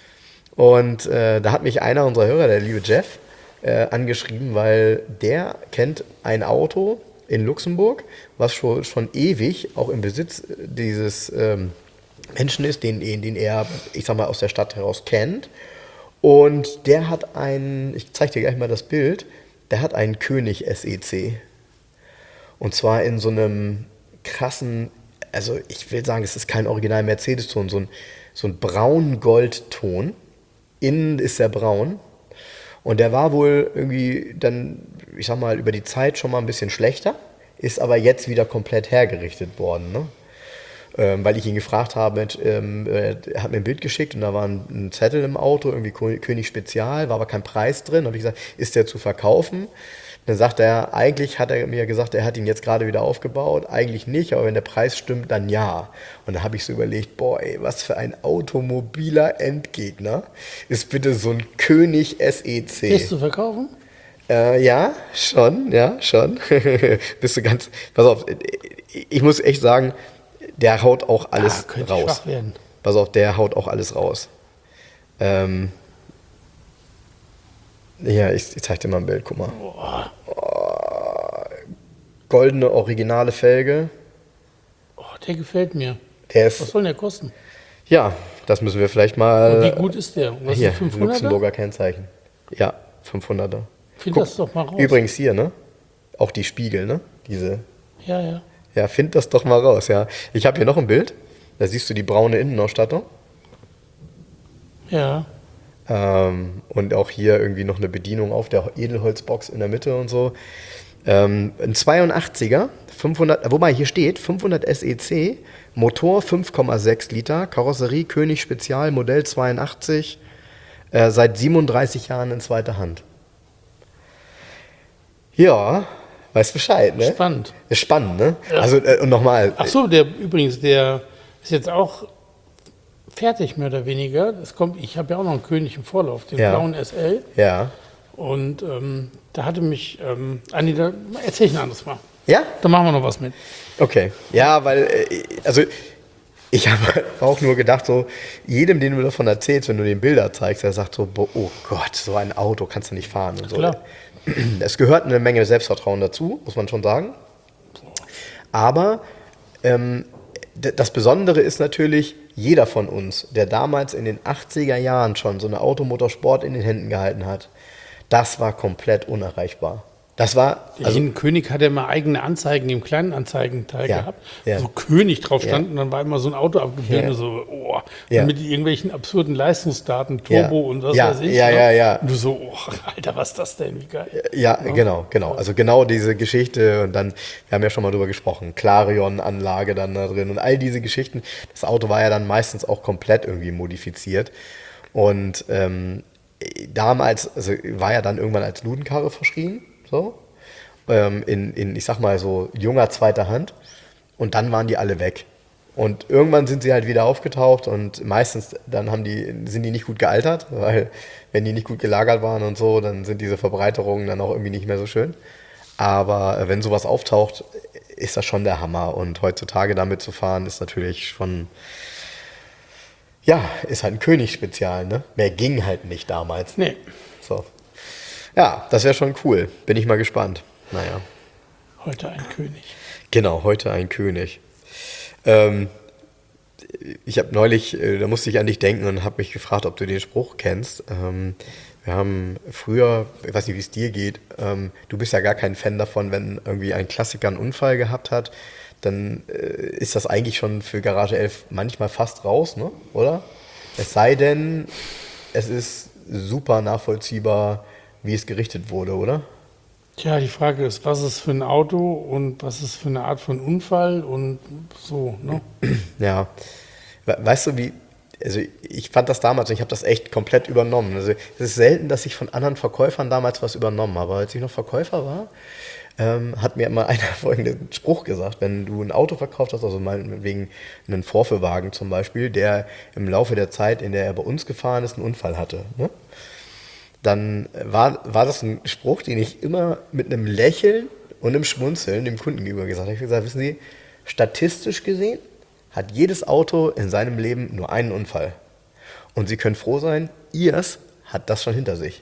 Und äh, da hat mich einer unserer Hörer, der liebe Jeff, äh, angeschrieben, weil der kennt ein Auto in Luxemburg, was schon, schon ewig auch im Besitz dieses ähm, Menschen ist, den, den er, ich sag mal, aus der Stadt heraus kennt. Und der hat einen, ich zeige dir gleich mal das Bild, der hat einen König S E C. Und zwar in so einem krassen, also ich will sagen, es ist kein Original Mercedes-Ton, so ein, so ein braun-gold-Ton. Innen ist der braun. Und der war wohl irgendwie dann, ich sag mal, über die Zeit schon mal ein bisschen schlechter, ist aber jetzt wieder komplett hergerichtet worden. Ne? ähm, weil ich ihn gefragt habe, Mensch, ähm, er hat mir ein Bild geschickt und da war ein, ein Zettel im Auto, irgendwie Ko- König Spezial, war aber kein Preis drin. Da habe ich gesagt, ist der zu verkaufen? Dann sagt er, eigentlich hat er mir gesagt, er hat ihn jetzt gerade wieder aufgebaut. Eigentlich nicht, aber wenn der Preis stimmt, dann ja. Und da habe ich so überlegt, boah, ey, was für ein automobiler Endgegner ist bitte so ein König S E C. Willst du verkaufen? Äh, ja, schon, ja, schon. Bist du ganz, pass auf, ich muss echt sagen, der haut auch alles Ah, könnte raus. schwach werden. Pass auf, der haut auch alles raus. Ähm, ja, ich, ich zeig dir mal ein Bild, guck mal. Boah. Goldene, originale Felge. Oh, der gefällt mir. Der Was ist, soll denn der kosten? ja, das müssen wir vielleicht Und mal, wie gut ist der? Was hier, ist fünfhunderter? Luxemburger Kennzeichen. Ja, fünfhunderter. Find Guck, das doch mal raus. Übrigens hier, ne? Auch die Spiegel, ne? Diese, Ja, ja. ja, find das doch mal raus, ja. Ich habe hier noch ein Bild. Da siehst du die braune Innenausstattung. Ja. Ähm, und auch hier irgendwie noch eine Bedienung auf der Edelholzbox in der Mitte und so. Ähm, ein zweiundachtziger, fünfhundert, wobei hier steht fünfhundert S E C, Motor fünf Komma sechs Liter, Karosserie König Spezial, Modell zweiundachtzig, äh, seit siebenunddreißig Jahren in zweiter Hand. Ja, weißt Bescheid, ne? Spannend. Ist spannend, ne? Ja. Also, äh, und nochmal. Ach so, der übrigens, der ist jetzt auch fertig, mehr oder weniger. Das kommt, ich habe ja auch noch einen König im Vorlauf, den Ja. blauen S L. Ja. Und ähm, da hatte mich, ähm, Andi, da erzähl ich ein anderes Mal. Ja? Da machen wir noch was mit. Okay. Ja, weil, äh, also ich habe auch nur gedacht, so, jedem, den du davon erzählst, wenn du den Bilder zeigst, der sagt so, boah, oh Gott, so ein Auto kannst du nicht fahren und so. Klar. Es gehört eine Menge Selbstvertrauen dazu, muss man schon sagen. Aber ähm, d- das Besondere ist natürlich, jeder von uns, der damals in den achtziger Jahren schon so eine Automotorsport in den Händen gehalten hat, das war komplett unerreichbar. Das war, Also, also, Jeden König hat ja mal eigene Anzeigen im kleinen Anzeigenteil Ja, gehabt, ja. wo König drauf stand Ja. und dann war immer so ein Auto abgebildet, Ja. so, oh, Ja. und mit irgendwelchen absurden Leistungsdaten, Turbo Ja. und was Ja, weiß ich. ja, ne? ja, ja. Und du so, oh, Alter, was ist das denn, wie geil. ja, genau, genau. Also genau diese Geschichte und dann, wir haben ja schon mal drüber gesprochen, Clarion-Anlage dann da drin und all diese Geschichten. Das Auto war ja dann meistens auch komplett irgendwie modifiziert und ähm, damals, also war ja dann irgendwann als Ludenkarre verschrien, so, ähm, in, in, ich sag mal so, junger zweiter Hand und dann waren die alle weg. Und irgendwann sind sie halt wieder aufgetaucht und meistens dann haben die, sind die nicht gut gealtert, weil wenn die nicht gut gelagert waren und so, dann sind diese Verbreiterungen dann auch irgendwie nicht mehr so schön. Aber äh, wenn sowas auftaucht, ist das schon der Hammer. Und heutzutage damit zu fahren, ist natürlich schon, ja, ist halt ein Königsspezial, ne? Mehr ging halt nicht damals. Nee, So. Ja, das wäre schon cool. Bin ich mal gespannt. Naja. heute ein König. Genau, heute ein König. Ähm, ich habe neulich, äh, da musste ich an dich denken und habe mich gefragt, ob du den Spruch kennst. Ähm, wir haben früher, ich weiß nicht, wie es dir geht, ähm, du bist ja gar kein Fan davon, wenn irgendwie ein Klassiker einen Unfall gehabt hat, dann äh, ist das eigentlich schon für Garage elf manchmal fast raus, ne? Oder? Es sei denn, es ist super nachvollziehbar, wie es gerichtet wurde, oder? Tja, die Frage ist, was ist für ein Auto und was ist für eine Art von Unfall und so, ne? Ja, We- weißt du, wie, also ich fand das damals und ich habe das echt komplett übernommen. Also es ist selten, dass ich von anderen Verkäufern damals was übernommen habe. Als ich noch Verkäufer war, ähm, hat mir immer einer folgenden Spruch gesagt: Wenn du ein Auto verkauft hast, also meinetwegen einen Vorführwagen zum Beispiel, der im Laufe der Zeit, in der er bei uns gefahren ist, einen Unfall hatte, ne? Dann war, war das ein Spruch, den ich immer mit einem Lächeln und einem Schmunzeln dem Kunden gegenüber gesagt habe. Ich habe gesagt, wissen Sie, statistisch gesehen hat jedes Auto in seinem Leben nur einen Unfall. Und Sie können froh sein, Ihrs hat das schon hinter sich.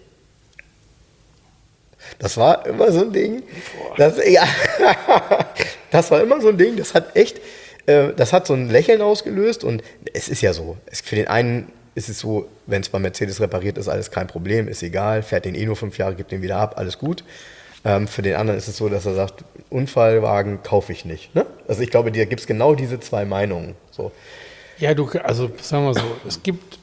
Das war immer so ein Ding. Das, ja, das war immer so ein Ding, das hat echt, äh, das hat so ein Lächeln ausgelöst. Und es ist ja so, es, für den einen ist es so, wenn es bei Mercedes repariert ist, alles kein Problem, ist egal, fährt den eh nur fünf Jahre, gibt den wieder ab, alles gut. Ähm, für den anderen ist es so, dass er sagt, Unfallwagen kaufe ich nicht. Ne? Also ich glaube, da gibt es genau diese zwei Meinungen. So. Ja, du, also sagen wir so, es gibt,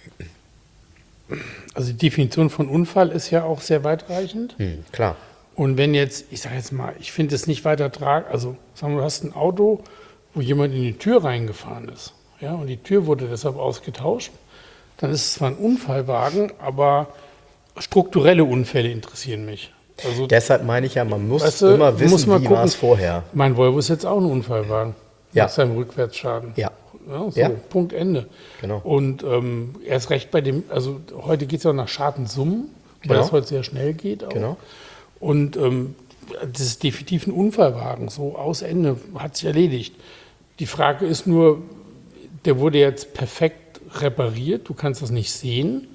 also die Definition von Unfall ist ja auch sehr weitreichend. Hm, klar. Und wenn jetzt, ich sage jetzt mal, ich finde es nicht weiter tragend, also sagen wir, du hast ein Auto, wo jemand in die Tür reingefahren ist, ja, und die Tür wurde deshalb ausgetauscht, dann ist es zwar ein Unfallwagen, aber strukturelle Unfälle interessieren mich. Also, deshalb meine ich ja, man muss weißt du, immer wissen, muss mal wie gucken. war es vorher. Mein Volvo ist jetzt auch ein Unfallwagen. Ja. Mit seinem Rückwärtsschaden. Ja. Ja, so, Ja. Punkt, Ende. Genau. Und ähm, erst recht bei dem, also heute geht es ja auch nach Schadensummen, weil Genau. das heute sehr schnell geht auch. Genau. Und ähm, das ist definitiv ein Unfallwagen, so aus Ende, hat sich erledigt. Die Frage ist nur, der wurde jetzt perfekt repariert, du kannst das nicht sehen.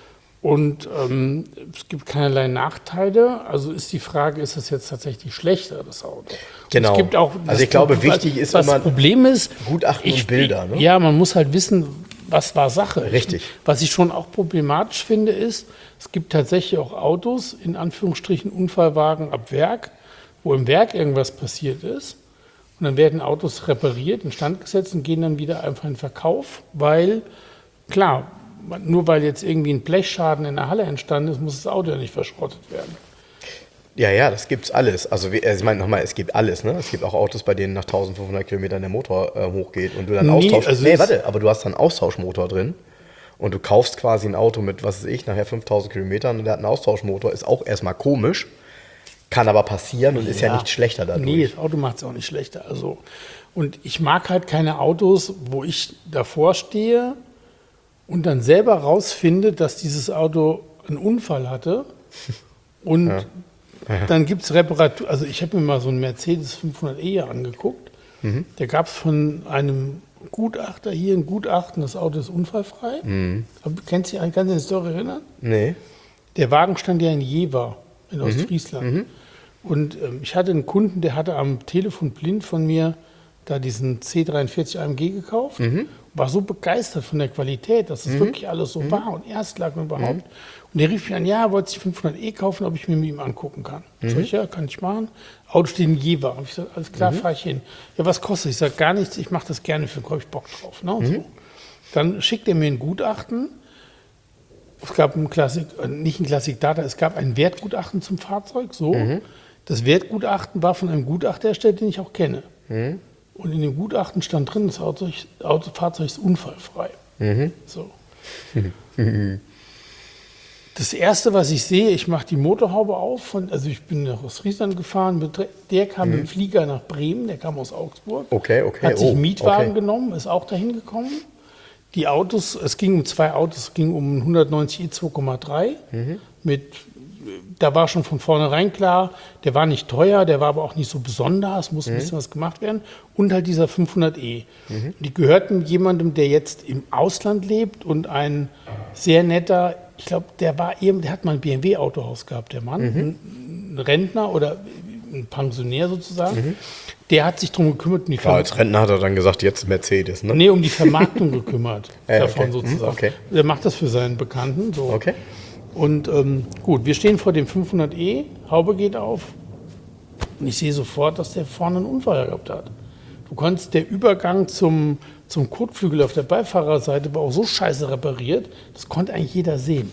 Und ähm, es gibt keinerlei Nachteile. Also ist die Frage, ist das jetzt tatsächlich schlechter, das Auto? Genau. Es gibt auch, Also ich glaube, wichtig ist was immer das Problem ist, Gutachten und Bilder, ne? Ja, man muss halt wissen, was war Sache. Richtig. Was ich schon auch problematisch finde, ist, es gibt tatsächlich auch Autos, in Anführungsstrichen Unfallwagen ab Werk, wo im Werk irgendwas passiert ist. Und dann werden Autos repariert, instand gesetzt und gehen dann wieder einfach in den Verkauf, weil, klar, nur weil jetzt irgendwie ein Blechschaden in der Halle entstanden ist, muss das Auto ja nicht verschrottet werden. Ja, ja, das gibt's alles. Also wie- ich meine nochmal, es gibt alles. Ne? Es gibt auch Autos, bei denen nach eintausendfünfhundert Kilometern der Motor äh, hochgeht und du dann Nee, austauschst. also nee, es- warte, aber du hast dann einen Austauschmotor drin und du kaufst quasi ein Auto mit, was weiß ich, nachher fünftausend Kilometern und der hat einen Austauschmotor. Ist auch erstmal komisch, kann aber passieren und ist ja nicht schlechter dadurch. Nee, das Auto macht es auch nicht schlechter. Also, und ich mag halt keine Autos, wo ich davor stehe und dann selber rausfinde, dass dieses Auto einen Unfall hatte und dann gibt es Reparatur. Also ich habe mir mal so einen Mercedes fünfhundert E angeguckt. Mhm. Da gab es von einem Gutachter hier ein Gutachten, das Auto ist unfallfrei. Mhm. Hab- Kennst du, kannst du dich an die Story erinnern? Nee. Der Wagen stand ja in Jever in Mhm. Ostfriesland. Und ähm, ich hatte einen Kunden, der hatte am Telefon blind von mir da diesen C dreiundvierzig A M G gekauft, Mhm. war so begeistert von der Qualität, dass es wirklich alles so war und Erstlack und überhaupt. Und der rief mich an, ja, er wollte sich fünfhundert E kaufen, ob ich mir mit ihm angucken kann. Ich sag, ja, kann ich machen. Auto steht in Jever. Und ich sage, alles klar, fahre ich hin. Ja, was kostet? Ich sage, gar nichts, ich mache das gerne für den Kopf, ich Bock drauf. Ne? Und so. Dann schickt er mir ein Gutachten. Es gab ein Klassik, äh, nicht ein Classic Data, es gab ein Wertgutachten zum Fahrzeug. So. Das Wertgutachten war von einem Gutachter erstellt, den ich auch kenne. Und in dem Gutachten stand drin, das Auto, Auto, Fahrzeug ist unfallfrei. So. Das Erste, was ich sehe, ich mache die Motorhaube auf, von, also ich bin nach Ostfriesland gefahren, mit- der kam mit dem Flieger nach Bremen, der kam aus Augsburg, Okay, okay. hat sich oh, einen Mietwagen okay. genommen, ist auch dahin gekommen. Die Autos, es ging um zwei Autos, es ging um einen hundertneunzig i zwei Komma drei mit, da war schon von vornherein klar, der war nicht teuer, der war aber auch nicht so besonders, muss ein bisschen was gemacht werden. Und halt dieser fünfhundert E. Die gehörten jemandem, der jetzt im Ausland lebt und ein sehr netter, ich glaube, der war eben, der hat mal ein B M W-Autohaus gehabt, der Mann, ein, ein Rentner oder ein Pensionär sozusagen. Der hat sich darum gekümmert, um die Klar, Vermarktung. als Rentner hat er dann gesagt, jetzt Mercedes, ne? Nee, um die Vermarktung gekümmert Ja, davon okay. sozusagen. Hm, okay. Der macht das für seinen Bekannten. So. Okay. Und ähm, gut, wir stehen vor dem fünfhundert E, Haube geht auf und ich sehe sofort, dass der vorne einen Unfall gehabt hat. Du konntest, der Übergang zum, zum Kotflügel auf der Beifahrerseite war auch so scheiße repariert, das konnte eigentlich jeder sehen.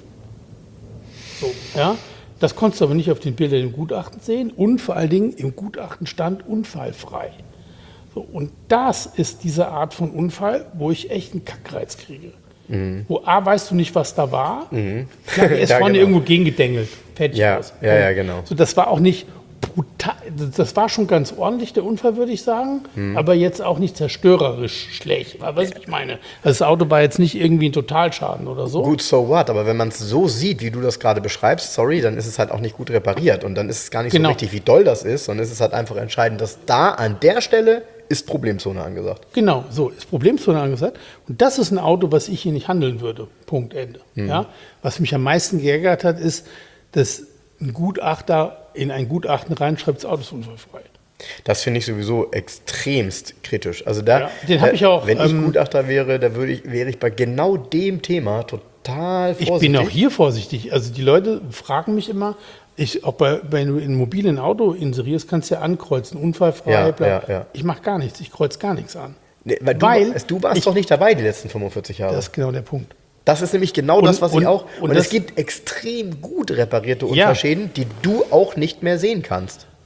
So, ja? Das konntest du aber nicht auf den Bildern im Gutachten sehen und vor allen Dingen im Gutachten stand unfallfrei. So, und das ist diese Art von Unfall, wo ich echt einen Kackreiz kriege. Wo A, weißt du nicht, was da war. Klar, er ist Ja, vorne genau. irgendwo gegengedengelt. Fertig Ja, aus. ja, ja, genau. So, das war auch nicht brutal, das war schon ganz ordentlich, der Unfall, würde ich sagen, aber jetzt auch nicht zerstörerisch schlecht. Weißt du, was ich meine? Also das Auto war jetzt nicht irgendwie ein Totalschaden oder so. Gut, so what? Aber wenn man es so sieht, wie du das gerade beschreibst, sorry, dann ist es halt auch nicht gut repariert. Und dann ist es gar nicht Genau. so wichtig, wie doll das ist, sondern es ist halt einfach entscheidend, dass da an der Stelle ist Problemzone angesagt. Genau, so ist Problemzone angesagt. Und das ist ein Auto, was ich hier nicht handeln würde. Punkt, Ende. Ja? Was mich am meisten geärgert hat, ist, dass ein Gutachter in ein Gutachten reinschreibt, das Auto ist unfallfrei. Das finde ich sowieso extremst kritisch. Also da, Ja, den hab da- ich auch, wenn ich ähm, Gutachter wäre, da würde ich, wäre ich bei genau dem Thema total Ich vorsichtig. bin auch hier vorsichtig. Also die Leute fragen mich immer, ich, auch bei, wenn du ein mobilen Auto inserierst, kannst du ja ankreuzen, unfallfrei, Ja, bla. ja, ja. Ich mache gar nichts, ich kreuze gar nichts an. Nee, weil du, weil du warst ich- doch nicht dabei die letzten fünfundvierzig Jahre. Das ist genau der Punkt. Das ist nämlich genau Und- das, was und- ich auch. Und, und es das- gibt extrem gut reparierte Ja. Unfallschäden, die du auch nicht mehr sehen kannst.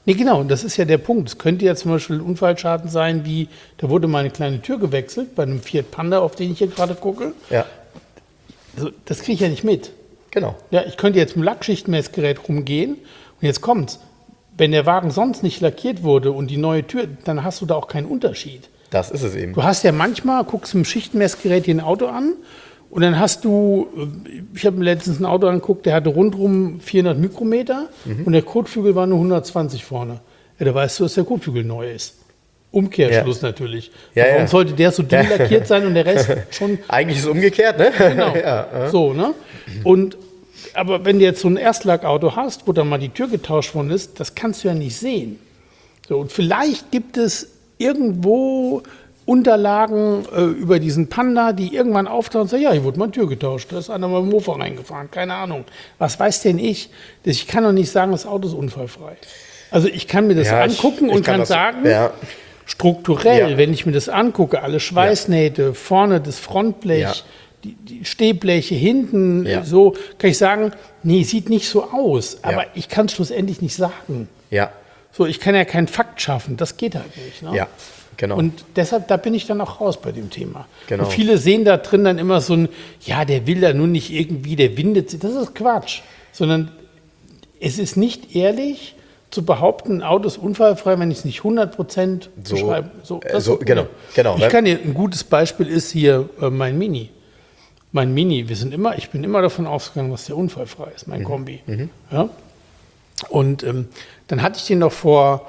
Nee, genau, und das ist ja der Punkt. Es könnte ja zum Beispiel ein Unfallschaden sein, wie, da wurde mal eine kleine Tür gewechselt bei einem Fiat Panda, auf den ich hier gerade gucke. Ja. Also, das kriege ich ja nicht mit. Genau. Ja, ich könnte jetzt mit dem Lackschichtmessgerät rumgehen und jetzt kommt's. Wenn der Wagen sonst nicht lackiert wurde und die neue Tür, dann hast du da auch keinen Unterschied. Das ist es eben. Du hast ja manchmal, guckst mit dem Schichtmessgerät dir ein Auto an und dann hast du, ich habe mir letztens ein Auto angeguckt, der hatte rundrum vierhundert Mikrometer mhm. und der Kotflügel war nur hundertzwanzig vorne. Ja, da weißt du, dass der Kotflügel neu ist. Umkehrschluss ja. natürlich. Ja, Warum ja. sollte der so dünn lackiert sein und der Rest schon... Eigentlich ist es umgekehrt, ne? Genau, ja, ja. so, ne? Und, aber wenn du jetzt so ein Erstlackauto hast, wo dann mal die Tür getauscht worden ist, das kannst du ja nicht sehen. So, und vielleicht gibt es irgendwo Unterlagen äh, über diesen Panda, die irgendwann auftauchen und sagen, ja, hier wurde mal eine Tür getauscht, da ist einer mal im Mofa reingefahren, keine Ahnung. Was weiß denn ich? Ich kann doch nicht sagen, das Auto ist unfallfrei. Also ich kann mir das ja, angucken ich, ich und kann, kann das, sagen, ja. strukturell, ja. wenn ich mir das angucke, alle Schweißnähte, ja. vorne das Frontblech, ja. die, die Stehbleche hinten, ja. so, kann ich sagen, nee, sieht nicht so aus, aber ja. ich kann es schlussendlich nicht sagen. Ja. So, ich kann ja keinen Fakt schaffen, das geht halt nicht. Ne? Ja, genau. Und deshalb, da bin ich dann auch raus bei dem Thema. Genau. Und viele sehen da drin dann immer so ein, ja, der will da nun nicht irgendwie, der windet sich. Das ist Quatsch. Sondern es ist nicht ehrlich zu behaupten, ein Auto ist unfallfrei, wenn ich es nicht hundert Prozent so, beschreibe. So, äh, so, genau, genau. Ich kann dir, ein gutes Beispiel ist hier äh, mein Mini. Mein Mini, wir sind immer, ich bin immer davon ausgegangen, dass der unfallfrei ist, mein mhm. Kombi. Mhm. Ja? Und ähm, dann hatte ich den noch vor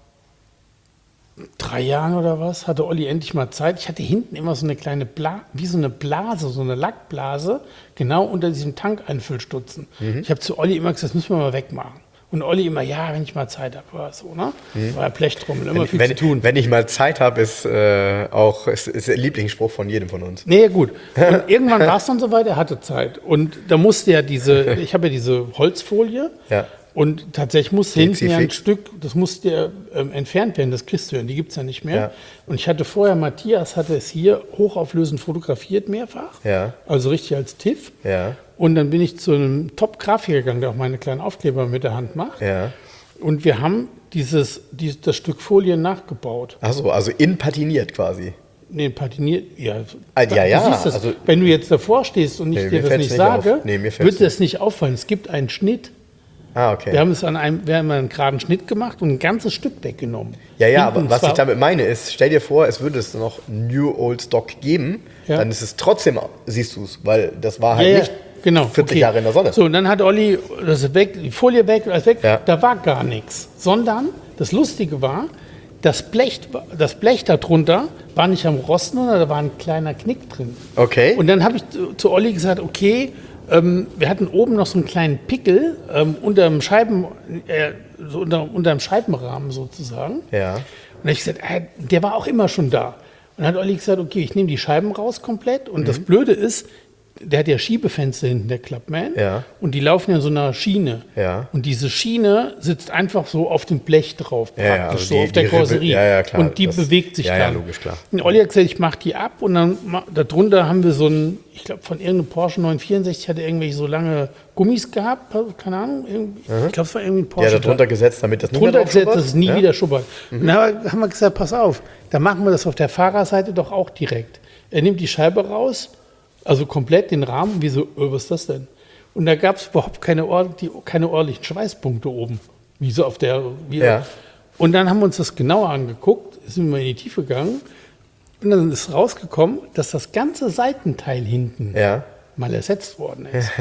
drei Jahren oder was, hatte Olli endlich mal Zeit. Ich hatte hinten immer so eine kleine Blase, wie so eine Blase, so eine Lackblase, genau unter diesem Tankeinfüllstutzen. Mhm. Ich habe zu Olli immer gesagt, das müssen wir mal wegmachen. Und Olli immer, ja, wenn ich mal Zeit habe, oder so, ne? Mhm. War ja Blechtrommel, immer wenn, viel wenn, zu tun. Wenn ich mal Zeit habe, ist äh, auch ist, ist der Lieblingsspruch von jedem von uns. Nee, gut. Und irgendwann war es dann soweit, er hatte Zeit. Und da musste ja diese, ich habe ja diese Holzfolie. Ja. Und tatsächlich muss hinten ja ein Stück, das musste ja ähm, entfernt werden, das kriegst du ja, die gibt es ja nicht mehr. Ja. Und ich hatte vorher, Matthias hatte es hier hochauflösend fotografiert mehrfach, ja. also richtig als TIFF. Ja. Und dann bin ich zu einem Top-Grafiker gegangen, der auch meine kleinen Aufkleber mit der Hand macht. Ja. Und wir haben dieses, dieses, das Stück Folie nachgebaut. Ach so, also in patiniert quasi. Nee, patiniert, ja. Ah, ja, ja. Du siehst das. Also, wenn du jetzt davor stehst und ich nee, dir das nicht, nicht sage, nee, wird das nicht auffallen. Es gibt einen Schnitt. Ah, okay. Wir haben es an einem, wir haben einen geraden Schnitt gemacht und ein ganzes Stück weggenommen. Ja, ja, Hinten aber was zwar, ich damit meine ist, stell dir vor, es würde es noch New Old Stock geben, ja. dann ist es trotzdem, siehst du es, weil das war halt ja, ja, nicht genau, vierzig okay. Jahre in der Sonne. So, und dann hat Olli das ist weg, die Folie weg, alles weg, ja. da war gar nichts. Sondern das Lustige war, das Blech, das Blech darunter war nicht am Rosten, sondern da war ein kleiner Knick drin. Okay. Und dann habe ich zu, zu Olli gesagt, okay, Ähm, wir hatten oben noch so einen kleinen Pickel ähm, unter dem Scheiben, äh, so unter, unter dem Scheibenrahmen sozusagen. Ja. Und da habe ich gesagt, äh, der war auch immer schon da. Und dann hat Olli gesagt, okay, ich nehme die Scheiben raus komplett. Und mhm. das Blöde ist, der hat ja Schiebefenster hinten, der Clubman. Ja. Und die laufen ja in so einer Schiene. Ja. Und diese Schiene sitzt einfach so auf dem Blech drauf, praktisch, ja, ja, also so die, auf der die Karosserie. Ja, ja, klar. Und die das, bewegt sich ja, dann. Ja, logisch, klar. Und Olli hat gesagt, ich mache die ab und dann darunter haben wir so ein, ich glaube von irgendeinem Porsche neun vierundsechzig hat er irgendwelche so lange Gummis gehabt, keine Ahnung, irgendwie, mhm. ich glaube es war irgendwie ein Porsche. Ja, darunter gesetzt, damit das nicht drunter gesetzt, dass es nie ja? wieder schubbert. Mhm. Und dann haben wir gesagt, pass auf, dann machen wir das auf der Fahrerseite doch auch direkt. Er nimmt die Scheibe raus, also komplett den Rahmen, wie so, oh, was ist das denn? Und da gab es überhaupt keine, die, keine ordentlichen Schweißpunkte oben, wie so auf der, wie ja. Und dann haben wir uns das genauer angeguckt, sind wir in die Tiefe gegangen und dann ist rausgekommen, dass das ganze Seitenteil hinten ja. mal ersetzt worden ist.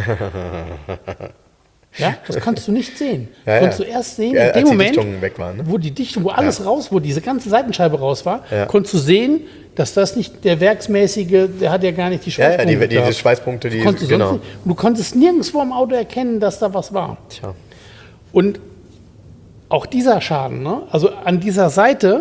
Ja, das kannst du nicht sehen. Ja, ja. Konntest du erst sehen, ja, in dem Moment, weg waren, ne? wo die Dichtung, wo alles ja. raus, wo diese ganze Seitenscheibe raus war, ja. konntest du sehen, dass das nicht der werksmäßige, der hat ja gar nicht die Schweißpunkte. Ja, ja, die, die, die Schweißpunkte, die, konntest genau. Nicht, und du konntest nirgendwo am Auto erkennen, dass da was war. Tja. Und auch dieser Schaden, ne? Also an dieser Seite,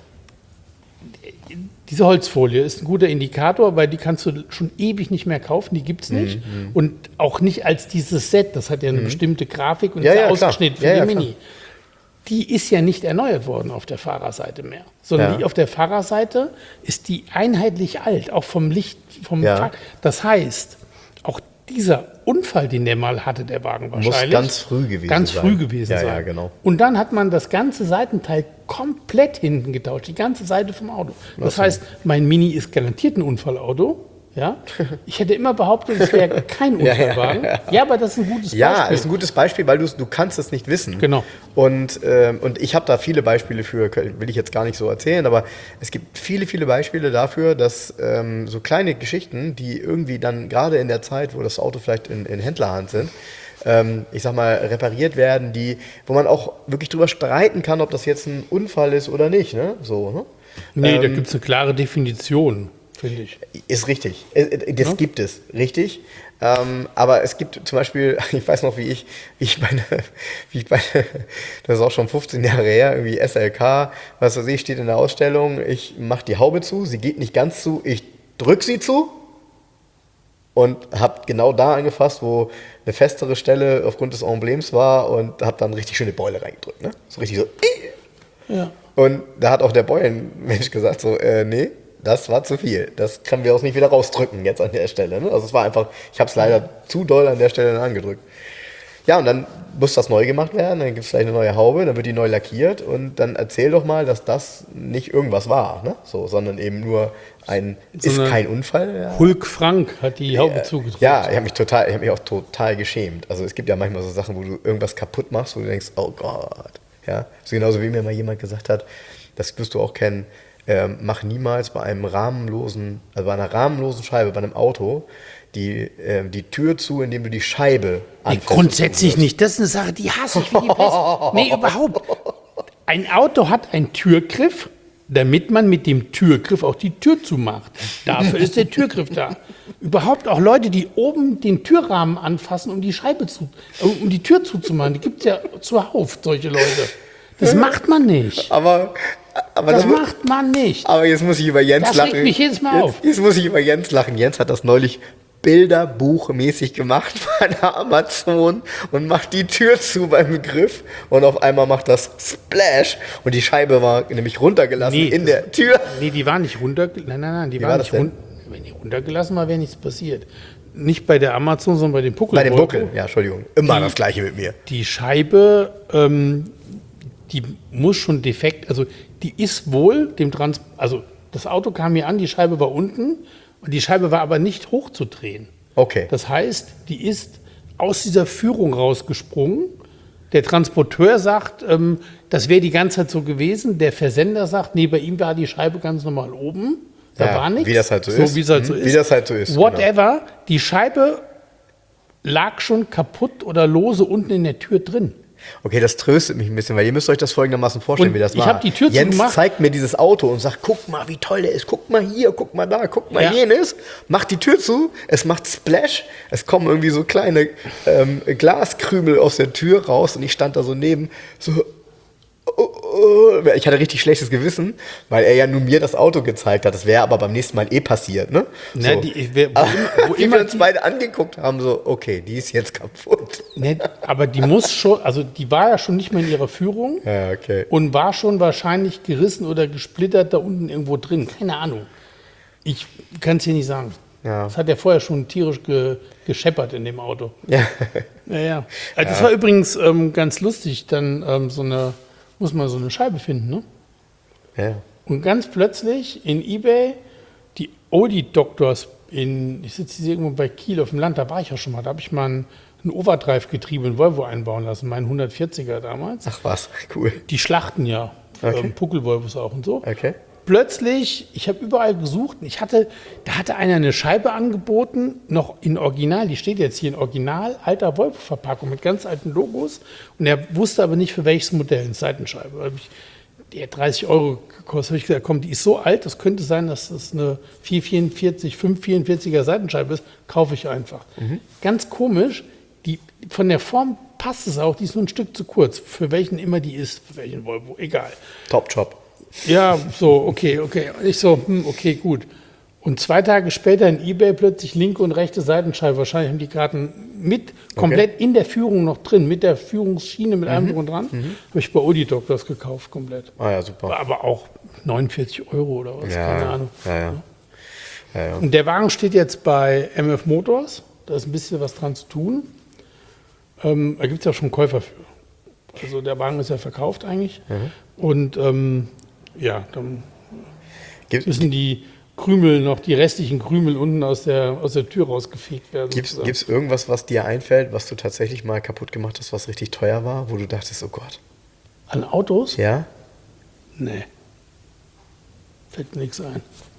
diese Holzfolie ist ein guter Indikator, weil die kannst du schon ewig nicht mehr kaufen, die gibt es nicht. Mhm. Und auch nicht als dieses Set, das hat ja eine mhm. bestimmte Grafik und ja, ist ja, ausgeschnitten für ja, die ja, Mini. Die ist ja nicht erneuert worden auf der Fahrerseite mehr, sondern ja. die auf der Fahrerseite ist die einheitlich alt, auch vom Licht, vom ja. Fahr Das heißt, auch dieser Unfall, den der mal hatte, der Wagen wahrscheinlich. Muss ganz früh gewesen ganz sein. Ganz früh gewesen ja, sein. Ja, genau. Und dann hat man das ganze Seitenteil komplett hinten getauscht, die ganze Seite vom Auto. Das heißt, mein Mini ist garantiert ein Unfallauto. Ja? Ich hätte immer behauptet, es wäre kein Unfallwagen. Ja, ja, ja. ja, aber das ist ein gutes Beispiel. Ja, ist ein gutes Beispiel, weil du, du kannst es nicht wissen. Genau. Und, ähm, und ich habe da viele Beispiele für, will ich jetzt gar nicht so erzählen, aber es gibt viele, viele Beispiele dafür, dass ähm, so kleine Geschichten, die irgendwie dann gerade in der Zeit, wo das Auto vielleicht in, in Händlerhand sind, ähm, ich sag mal, repariert werden, die, wo man auch wirklich drüber streiten kann, ob das jetzt ein Unfall ist oder nicht. Ne? So, ne? Nee, ähm, da gibt es eine klare Definition. Ich. Ist richtig. Das ja. gibt es, richtig. Ähm, aber es gibt zum Beispiel, ich weiß noch, wie ich, wie ich meine, wie ich meine, das ist auch schon fünfzehn Jahre her, irgendwie S L K, was weiß ich, steht in der Ausstellung, ich mache die Haube zu, sie geht nicht ganz zu, ich drücke sie zu und habe genau da angefasst, wo eine festere Stelle aufgrund des Emblems war und habe dann richtig schöne Beule reingedrückt. Ne? So richtig so. Ja. Und da hat auch der Beulenmensch gesagt, so, äh, nee. Das war zu viel. Das können wir auch nicht wieder rausdrücken jetzt an der Stelle. Ne? Also es war einfach, ich habe es leider zu doll an der Stelle angedrückt. Ja, und dann muss das neu gemacht werden, dann gibt es vielleicht eine neue Haube, dann wird die neu lackiert und dann erzähl doch mal, dass das nicht irgendwas war, ne? So, sondern eben nur ein, so ist kein Unfall. Ja. Hulk Frank hat die Haube ja, zugedrückt. Ja, ich habe mich, total, ich hab mich auch total geschämt. Also es gibt ja manchmal so Sachen, wo du irgendwas kaputt machst, wo du denkst, oh Gott. Ja? So genauso wie mir mal jemand gesagt hat, das wirst du auch kennen, Ähm, mach niemals bei einem rahmenlosen, also bei einer rahmenlosen Scheibe, bei einem Auto, die, äh, die Tür zu, indem du die Scheibe nee, grundsätzlich nicht. Das ist eine Sache, die hasse ich wie die Pest. Nee, überhaupt. Ein Auto hat einen Türgriff, damit man mit dem Türgriff auch die Tür zumacht. Dafür ist der Türgriff da. Überhaupt auch Leute, die oben den Türrahmen anfassen, um die Scheibe zu, um die Tür zuzumachen. Die gibt es ja zuhauf, solche Leute. Das macht man nicht. Aber Aber das da, macht man nicht. Aber jetzt muss ich über Jens das lachen. Das regt mich jedes Mal jetzt, auf. Jetzt muss ich über Jens lachen. Jens hat das neulich bilderbuchmäßig gemacht bei der Amazon und macht die Tür zu beim Griff und auf einmal macht das Splash und die Scheibe war nämlich runtergelassen nee, in der Tür. Nee, die war nicht runtergelassen. Nein, nein, nein, die Wie war, war nicht runtergelassen. Wenn die runtergelassen war, wäre nichts passiert. Nicht bei der Amazon, sondern bei dem Puckel. Bei dem Puckel, ja, Entschuldigung. Immer die, das Gleiche mit mir. Die Scheibe, ähm, die muss schon defekt, also die ist wohl dem Trans, also das Auto kam hier an, die Scheibe war unten und die Scheibe war aber nicht hochzudrehen. Okay. Das heißt, die ist aus dieser Führung rausgesprungen. Der Transporteur sagt, ähm, das wäre die ganze Zeit so gewesen. Der Versender sagt, nee, bei ihm war die Scheibe ganz normal oben. Da ja, war nichts. Wie das halt so, so ist. Wie, halt so hm, ist. wie das halt so ist. Whatever, genau. Die Scheibe lag schon kaputt oder lose unten in der Tür drin. Okay, das tröstet mich ein bisschen, weil ihr müsst euch das folgendermaßen vorstellen, und wie das ich war. Ich habe die Tür Jens zugemacht. zeigt mir dieses Auto und sagt, guck mal, wie toll der ist, guck mal hier, guck mal da, guck mal ja. jenes. Macht die Tür zu, es macht Splash, es kommen irgendwie so kleine ähm, Glaskrümel aus der Tür raus und ich stand da so neben, so, oh, oh. Ich hatte richtig schlechtes Gewissen, weil er ja nur mir das Auto gezeigt hat. Das wäre aber beim nächsten Mal eh passiert, ne? Na, so. die, wer, wo aber, immer, wo wie immer wir uns die, beide angeguckt haben, so, okay, die ist jetzt kaputt. Ne, aber die muss schon, also die war ja schon nicht mehr in ihrer Führung ja, okay. und war schon wahrscheinlich gerissen oder gesplittert da unten irgendwo drin. Keine Ahnung. Ich kann es hier nicht sagen. Ja. Das hat ja vorher schon tierisch ge, gescheppert in dem Auto. Ja. Ja, ja. Also das ja. war übrigens ähm, ganz lustig, dann ähm, so eine, muss man so eine Scheibe finden, ne? Ja. Und ganz plötzlich in eBay die Audi Doctors in, ich sitze hier irgendwo bei Kiel auf dem Land, da war ich auch schon mal, da habe ich mal ein, ein Overdrive-Getriebe in Volvo einbauen lassen, meinen hundertvierziger damals. Ach was, cool. Die schlachten ja, okay. ähm, Puckel-Volvos auch und so. Okay. Plötzlich, ich habe überall gesucht, ich hatte, da hatte einer eine Scheibe angeboten, noch in Original, die steht jetzt hier in Original, alter Volvo-Verpackung mit ganz alten Logos und er wusste aber nicht für welches Modell, eine Seitenscheibe. Da ich, die hat dreißig Euro gekostet, habe ich gesagt, komm, die ist so alt, das könnte sein, dass das eine vier vierundvierzig, fünf vierundvierziger Seitenscheibe ist, kaufe ich einfach. Mhm. Ganz komisch, die, von der Form passt es auch, die ist nur ein Stück zu kurz, für welchen immer die ist, für welchen Volvo, egal. Top-Job. Ja, so, okay, okay. Und ich so, hm, okay, gut. Und zwei Tage später in eBay plötzlich linke und rechte Seitenscheibe. Wahrscheinlich haben die gerade mit, komplett okay. in der Führung noch drin, mit der Führungsschiene, mit mhm. allem drum und dran. Mhm. Habe ich bei Audi Doctors gekauft, komplett. Ah ja, super. War aber auch neunundvierzig Euro oder was, ja, keine Ahnung. Ja, ja. Ja, ja. Und der Wagen steht jetzt bei M F Motors. da ist ein bisschen was dran zu tun. Ähm, da gibt es ja schon Käufer für. Also der Wagen ist ja verkauft eigentlich. Mhm. Und ähm, ja, dann Gibt, müssen die Krümel noch, die restlichen Krümel unten aus der, aus der Tür rausgefegt werden. Gibt es irgendwas, was dir einfällt, was du tatsächlich mal kaputt gemacht hast, was richtig teuer war, wo du dachtest, oh Gott? An Autos? Ja? Nee. Fällt mir nichts ein.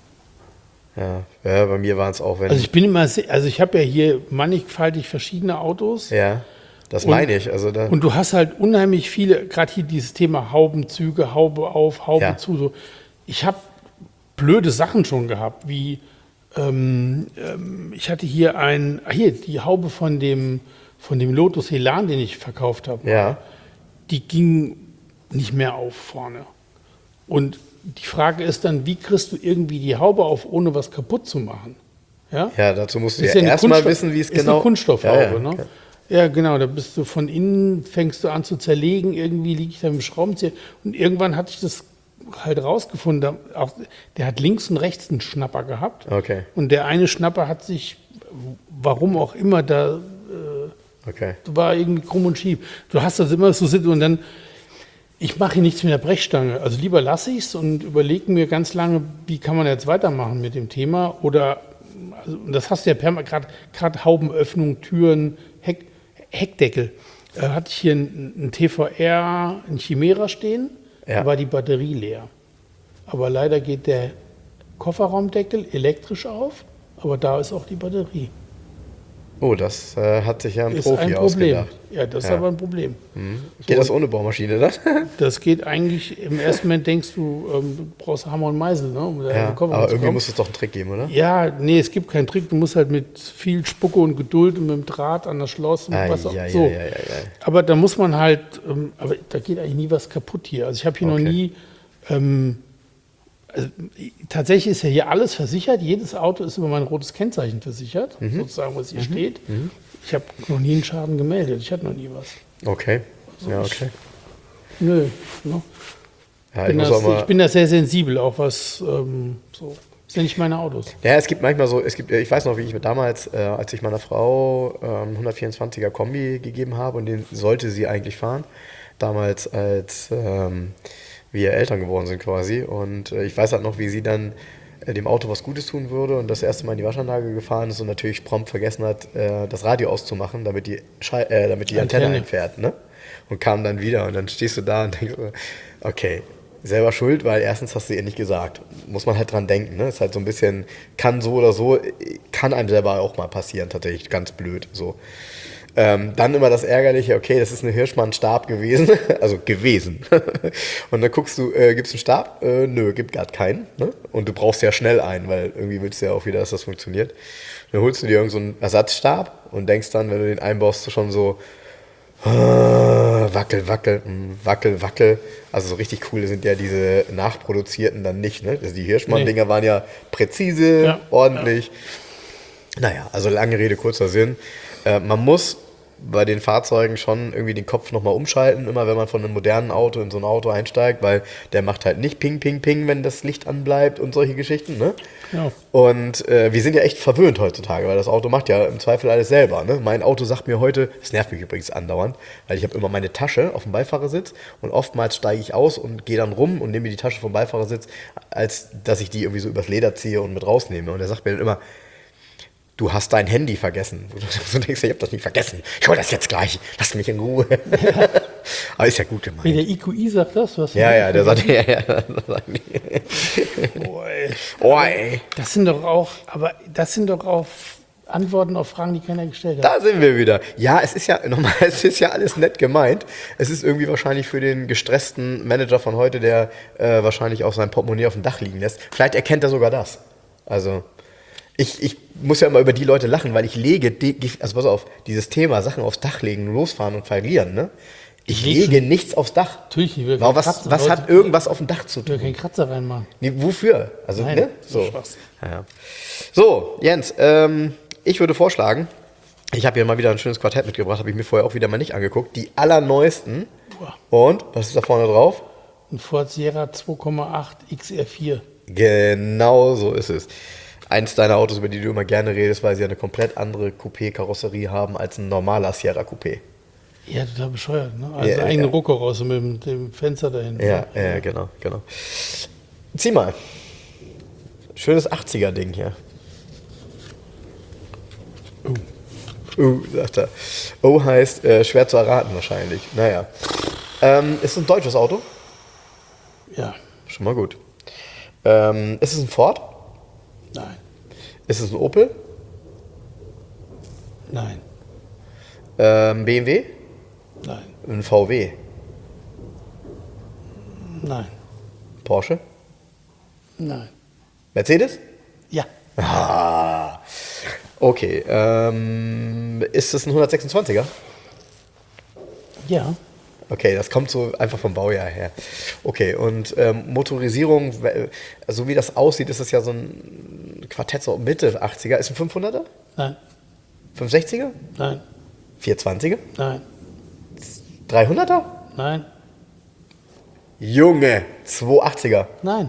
Ja, ja, bei mir waren es auch, wenn... Also ich bin immer, sehr, also ich habe ja hier mannigfaltig verschiedene Autos. Ja, das meine ich. Also da und du hast halt unheimlich viele, gerade hier dieses Thema Haubenzüge, Haube auf, Haube ja. zu. So. Ich habe blöde Sachen schon gehabt, wie ähm, ähm, ich hatte hier ein, ah hier, die Haube von dem, von dem Lotus Elan, den ich verkauft habe. Ja. Die ging nicht mehr auf vorne. Und die Frage ist dann, wie kriegst du irgendwie die Haube auf, ohne was kaputt zu machen? Ja, ja dazu musst du ja, ja erstmal wissen, wie es genau... ist eine Kunststoffhaube, ja, ja. ne? Ja, genau, da bist du von innen, fängst du an zu zerlegen, irgendwie liege ich da mit dem Schraubenzieher. Und irgendwann hatte ich das halt rausgefunden, auch, der hat links und rechts einen Schnapper gehabt. Okay. Und der eine Schnapper hat sich, warum auch immer, da äh, okay. war irgendwie krumm und schief. Du hast das immer so sitzen und dann... Ich mache hier nichts mit der Brechstange. Also lieber lasse ich es und überlege mir ganz lange, wie kann man jetzt weitermachen mit dem Thema. Oder, also, das hast du ja permanent, gerade Haubenöffnung, Türen, Heck, Heckdeckel. Äh, hatte ich hier einen T V R, einen Chimera stehen, ja. Da war die Batterie leer. Aber leider geht der Kofferraumdeckel elektrisch auf, aber da ist auch die Batterie. Oh, das äh, hat sich ja ein ist Profi ein Problem. ausgedacht. Ja, das ja. ist aber ein Problem. Mhm. Geht so, das ohne Bohrmaschine dann? Das geht eigentlich, im ersten Moment denkst du, ähm, du brauchst Hammer und Meißel, ne, um da ja, in den Koffer aber zu irgendwie kommen. muss es doch einen Trick geben, oder? Ja, nee, es gibt keinen Trick. Du musst halt mit viel Spucke und Geduld und mit dem Draht an das Schloss und ah, was auch ja, so. Ja, ja, ja, ja. Aber da muss man halt, ähm, aber da geht eigentlich nie was kaputt hier. Also ich habe hier okay. noch nie, ähm, also, tatsächlich ist ja hier alles versichert. Jedes Auto ist über mein rotes Kennzeichen versichert, mhm. sozusagen, was hier mhm. steht. Mhm. Ich habe noch nie einen Schaden gemeldet. Ich hatte noch nie was. Okay. Also ja, okay. Ich, nö. Ne? Ja, bin ich, das, mal ich bin da sehr sensibel, auch was ähm, so. Das sind nicht meine Autos. Ja, es gibt manchmal so, es gibt, ich weiß noch, wie ich damals, äh, als ich meiner Frau ähm, hundertvierundzwanziger Kombi gegeben habe und den sollte sie eigentlich fahren, damals als ähm, wir Eltern geworden sind quasi. Und äh, ich weiß halt noch, wie sie dann dem Auto was Gutes tun würde und das erste Mal in die Waschanlage gefahren ist und natürlich prompt vergessen hat, äh, das Radio auszumachen, damit die, Schei- äh, damit die Antenne, Antenne einfährt. Ne? Und kam dann wieder und dann stehst du da und denkst, okay, selber schuld, weil erstens hast du ihr nicht gesagt. Muss man halt dran denken. Ne? Ist halt so ein bisschen, kann so oder so, kann einem selber auch mal passieren, tatsächlich ganz blöd. So. Ähm, dann immer das Ärgerliche, okay, das ist eine Hirschmann-Stab gewesen, also gewesen. Und dann guckst du, äh, gibt es einen Stab? Äh, nö, gibt gar keinen. Ne? Und du brauchst ja schnell einen, weil irgendwie willst du ja auch wieder, dass das funktioniert. Dann holst du dir irgend so einen Ersatzstab und denkst dann, wenn du den einbaust, schon so äh, wackel, wackel, mh, wackel, wackel. Also so richtig cool sind ja diese nachproduzierten dann nicht. Ne? Also die Hirschmann-Dinger nee. waren ja präzise, ja. ordentlich. Ja. Naja, also lange Rede, kurzer Sinn. Äh, man muss bei den Fahrzeugen schon irgendwie den Kopf nochmal umschalten, immer wenn man von einem modernen Auto in so ein Auto einsteigt, weil der macht halt nicht Ping, Ping, Ping, wenn das Licht anbleibt und solche Geschichten. Ne? Ja. Und äh, wir sind ja echt verwöhnt heutzutage, weil das Auto macht ja im Zweifel alles selber. Ne? Mein Auto sagt mir heute, das nervt mich übrigens andauernd, weil ich habe immer meine Tasche auf dem Beifahrersitz und oftmals steige ich aus und gehe dann rum und nehme mir die Tasche vom Beifahrersitz, als dass ich die irgendwie so übers Leder ziehe und mit rausnehme. Und er sagt mir dann immer, du hast dein Handy vergessen. Du denkst, ich habe das nicht vergessen. Ich hol das jetzt gleich. Lass mich in Ruhe. Ja. Aber ist ja gut gemeint. Wie der I Q I sagt das? Was ja, ja, der sagt, ja, ja. Oh, ey. Oh, ey. Das sind doch auch, aber das sind doch auch Antworten auf Fragen, die keiner gestellt hat. Da sind wir wieder. Ja, es ist ja, nochmal, es ist ja alles nett gemeint. Es ist irgendwie wahrscheinlich für den gestressten Manager von heute, der äh, wahrscheinlich auch sein Portemonnaie auf dem Dach liegen lässt. Vielleicht erkennt er sogar das. Also... Ich, ich muss ja immer über die Leute lachen, weil ich lege, also pass auf, dieses Thema Sachen aufs Dach legen, losfahren und verlieren, ne? Ich, ich lege nichts aufs Dach. Natürlich nicht. Warum, was was hat irgendwas auf dem Dach zu tun? Ich will keinen Kratzer reinmachen. Nee, wofür? Also, Nein, ne? So. Ja, ja. So, Jens, ähm, ich würde vorschlagen, ich habe hier mal wieder ein schönes Quartett mitgebracht, habe ich mir vorher auch wieder mal nicht angeguckt. Die allerneuesten. Und, was ist da vorne drauf? Ein Ford Sierra zwei Komma acht X R vier. Genau so ist es. eins deiner Autos, über die du immer gerne redest, weil sie eine komplett andere Coupé-Karosserie haben als ein normaler Sierra Coupé. Ja, total bescheuert, ne? Also Ja, eigene ja. Rucke raus mit dem, dem Fenster dahin. Ja, ja, genau, genau. Zieh mal. Schönes achtziger-Ding hier. Oh. Uh, sagt er. Oh heißt äh, schwer zu erraten wahrscheinlich. Naja. Ähm, ist es ein deutsches Auto? Ja. Schon mal gut. Ähm, ist es ein Ford? Nein. Ist es ein Opel? Nein. Ähm, B M W? Nein. Ein V W? Nein. Porsche? Nein. Mercedes? Ja. Ah. Okay. Ähm, ist es ein hundertsechsundzwanziger? Ja. Okay, das kommt so einfach vom Baujahr her. Okay, und ähm, Motorisierung, we- so wie das aussieht, ist es ja so ein Quartett, so Mitte achtziger. Ist ein fünfhunderter? Nein. fünfhundertsechziger? Nein. vierhundertzwanziger? Nein. dreihunderter? Nein. Junge, zweihundertachtziger. Nein.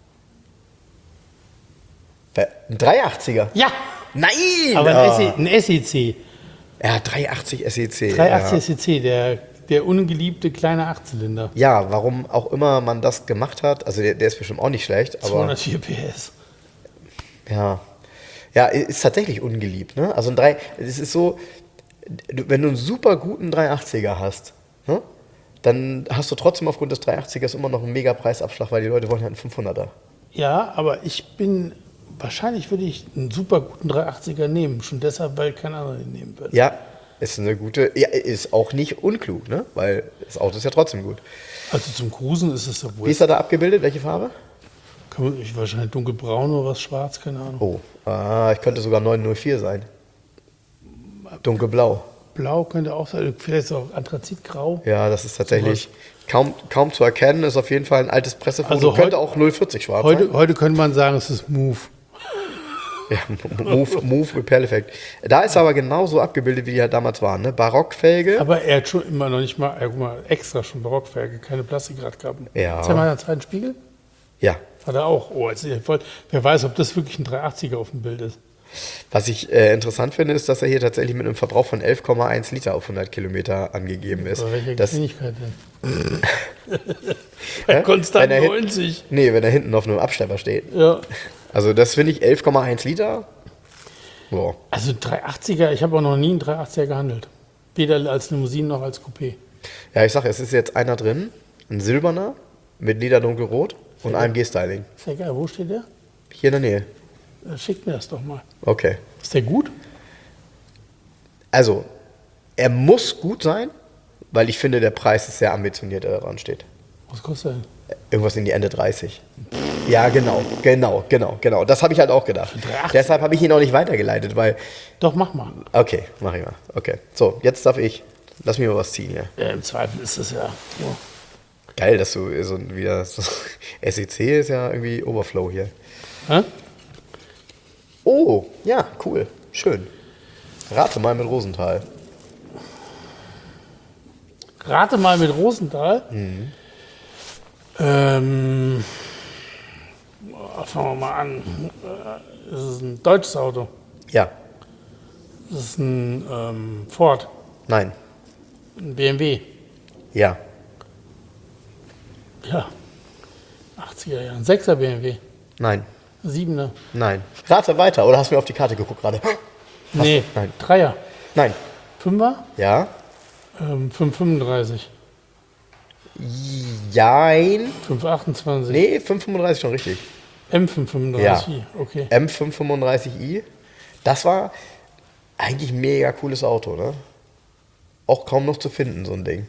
Wer- Ein dreihundertachtziger? Ja. Nein! Aber ein, Ah. S E, ein S E C. Ja, dreihundertachtzig S E C. dreihundertachtzig Ja. S E C, der, der ungeliebte kleine Achtzylinder. Ja, warum auch immer man das gemacht hat. Also der, der ist bestimmt auch nicht schlecht, aber zweihundertvier P S. ja. Ja, ist tatsächlich ungeliebt, ne? Also ein drei, es ist so, du- wenn du einen super guten dreihundertachtziger hast, ne? Dann hast du trotzdem aufgrund des dreihundertachtzigers immer noch einen mega Preisabschlag, weil die Leute wollen halt einen fünfhunderter. Ja, aber ich bin, wahrscheinlich würde ich einen super guten dreihundertachtziger nehmen. Schon deshalb, weil kein anderer den nehmen wird. Ja, ist eine gute, ja, ist auch nicht unklug, ne? Weil das Auto ist ja trotzdem gut. Also zum Cruisen ist es ja Wie wohl. ist er da abgebildet? Welche Farbe? Kann man, ich wahrscheinlich dunkelbraun oder was schwarz, keine Ahnung. Oh, ah, ich könnte sogar neun null vier sein. Dunkelblau. Blau könnte auch sein, vielleicht ist auch Anthrazitgrau. Ja, das ist tatsächlich kaum, kaum zu erkennen. Ist auf jeden Fall ein altes Pressefoto. Also könnte heut- auch null vierzig schwarz Heute, sein. heute könnte man sagen, es ist Move. Ja, Move, Move Repair Effekt. Da ist aber genauso abgebildet, wie die halt damals waren. Ne? Barockfelge. Aber er hat schon immer noch nicht mal, ja, guck mal, extra schon Barockfelge, keine Plastikradkappen. Ja. Zeig mal einen zweiten Spiegel. Ja. Hat er auch. Oh, jetzt, voll, wer weiß, ob das wirklich ein dreihundertachtziger auf dem Bild ist. Was ich äh, interessant finde, ist, dass er hier tatsächlich mit einem Verbrauch von elf Komma eins Liter auf hundert Kilometer angegeben ist. Bei welcher Das, Geschwindigkeit denn? Hä? Bei konstant Wenn er hin- neunzig. nee, wenn er hinten auf einem Abschlepper steht. Ja. Also das finde ich elf Komma eins Liter. Boah. Also dreihundertachtziger, ich habe auch noch nie einen dreihundertachtziger gehandelt. Weder als Limousine noch als Coupé. Ja, ich sag, es ist jetzt einer drin, ein silberner mit Leder dunkelrot und A M G-Styling. Ist ja geil, wo steht der? Hier in der Nähe. Äh, Schickt mir das doch mal. Okay. Ist der gut? Also, er muss gut sein, weil ich finde, der Preis ist sehr ambitioniert, der da dran steht. Was kostet der? Irgendwas in die Ende dreißig. Ja, genau, genau, genau, genau. Das habe ich halt auch gedacht. dreihundertachtzig. Deshalb habe ich ihn auch nicht weitergeleitet, weil. Doch, mach mal. Okay, mach ich mal. Okay. So, jetzt darf ich. Lass mich mal was ziehen hier. Ja, im Zweifel ist das ja. So. Geil, dass du so wieder. So, S E C ist ja irgendwie Overflow hier. Hä? Oh, ja, cool. Schön. Rate mal mit Rosenthal. Rate mal mit Rosenthal. Mhm. Ähm, boah, fangen wir mal an. Äh, Das ist ein deutsches Auto. Ja. Das ist ein ähm, Ford, Nein. ein B M W. Ja. Ja. achtziger Jahre. Ein sechser B M W. Nein. Ein siebener. Nein. Rate weiter, oder hast du mir auf die Karte geguckt gerade? Nee, Nein. Dreier. Nein. Fünfer? Ja. Ähm, fünf fünfunddreißig. Jein. fünf achtundzwanzig. Nee, fünf fünfunddreißig schon richtig. M fünf fünfunddreißig. Okay. M fünf fünfunddreißig i. Das war eigentlich ein mega cooles Auto, ne? Auch kaum noch zu finden, so ein Ding.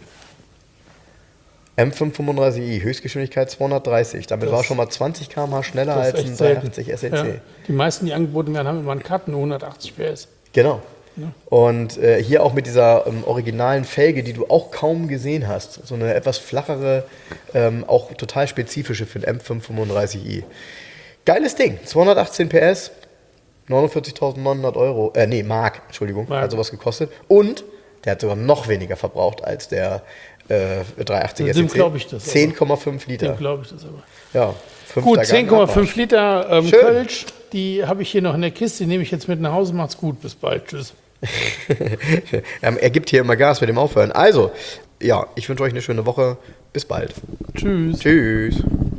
M fünf fünfunddreißig i, Höchstgeschwindigkeit zweihundertdreißig. Damit Das- war schon mal zwanzig Kilometer pro Stunde schneller Das ist als echt ein selten. dreihundertachtzig S E C. Ja. Die meisten, die angeboten werden, haben immer einen Cut, nur hundertachtzig P S. Genau. Und äh, hier auch mit dieser ähm, originalen Felge, die du auch kaum gesehen hast. So eine etwas flachere, ähm, auch total spezifische für den M fünf fünfunddreißig i. Geiles Ding. zweihundertachtzehn P S, neunundvierzigtausendneunhundert Euro. Äh, nee, Mark, Entschuldigung, Mark. hat sowas gekostet. Und der hat sogar noch weniger verbraucht als der äh, dreihundertachtziger Dem C C. glaube ich das. zehn Komma fünf Liter. Dem glaube ich das aber. Ja, Gut, zehn Komma fünf Liter ähm, Schön. Kölsch, die habe ich hier noch in der Kiste, die nehme ich jetzt mit nach Hause. Macht's gut, bis bald, tschüss. Er gibt hier immer Gas mit dem Aufhören. Also, ja, ich wünsche euch eine schöne Woche. Bis bald. Tschüss. Tschüss.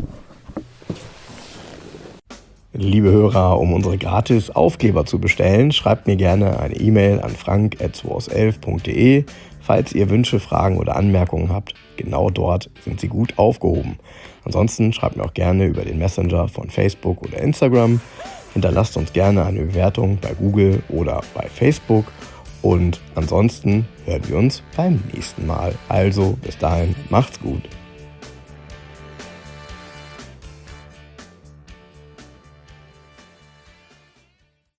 Liebe Hörer, um unsere gratis Aufkleber zu bestellen, schreibt mir gerne eine E-Mail an frank at zweihundertelf punkt de. Falls ihr Wünsche, Fragen oder Anmerkungen habt, genau dort sind sie gut aufgehoben. Ansonsten schreibt mir auch gerne über den Messenger von Facebook oder Instagram. Hinterlasst uns gerne eine Bewertung bei Google oder bei Facebook. Und ansonsten hören wir uns beim nächsten Mal. Also bis dahin, macht's gut.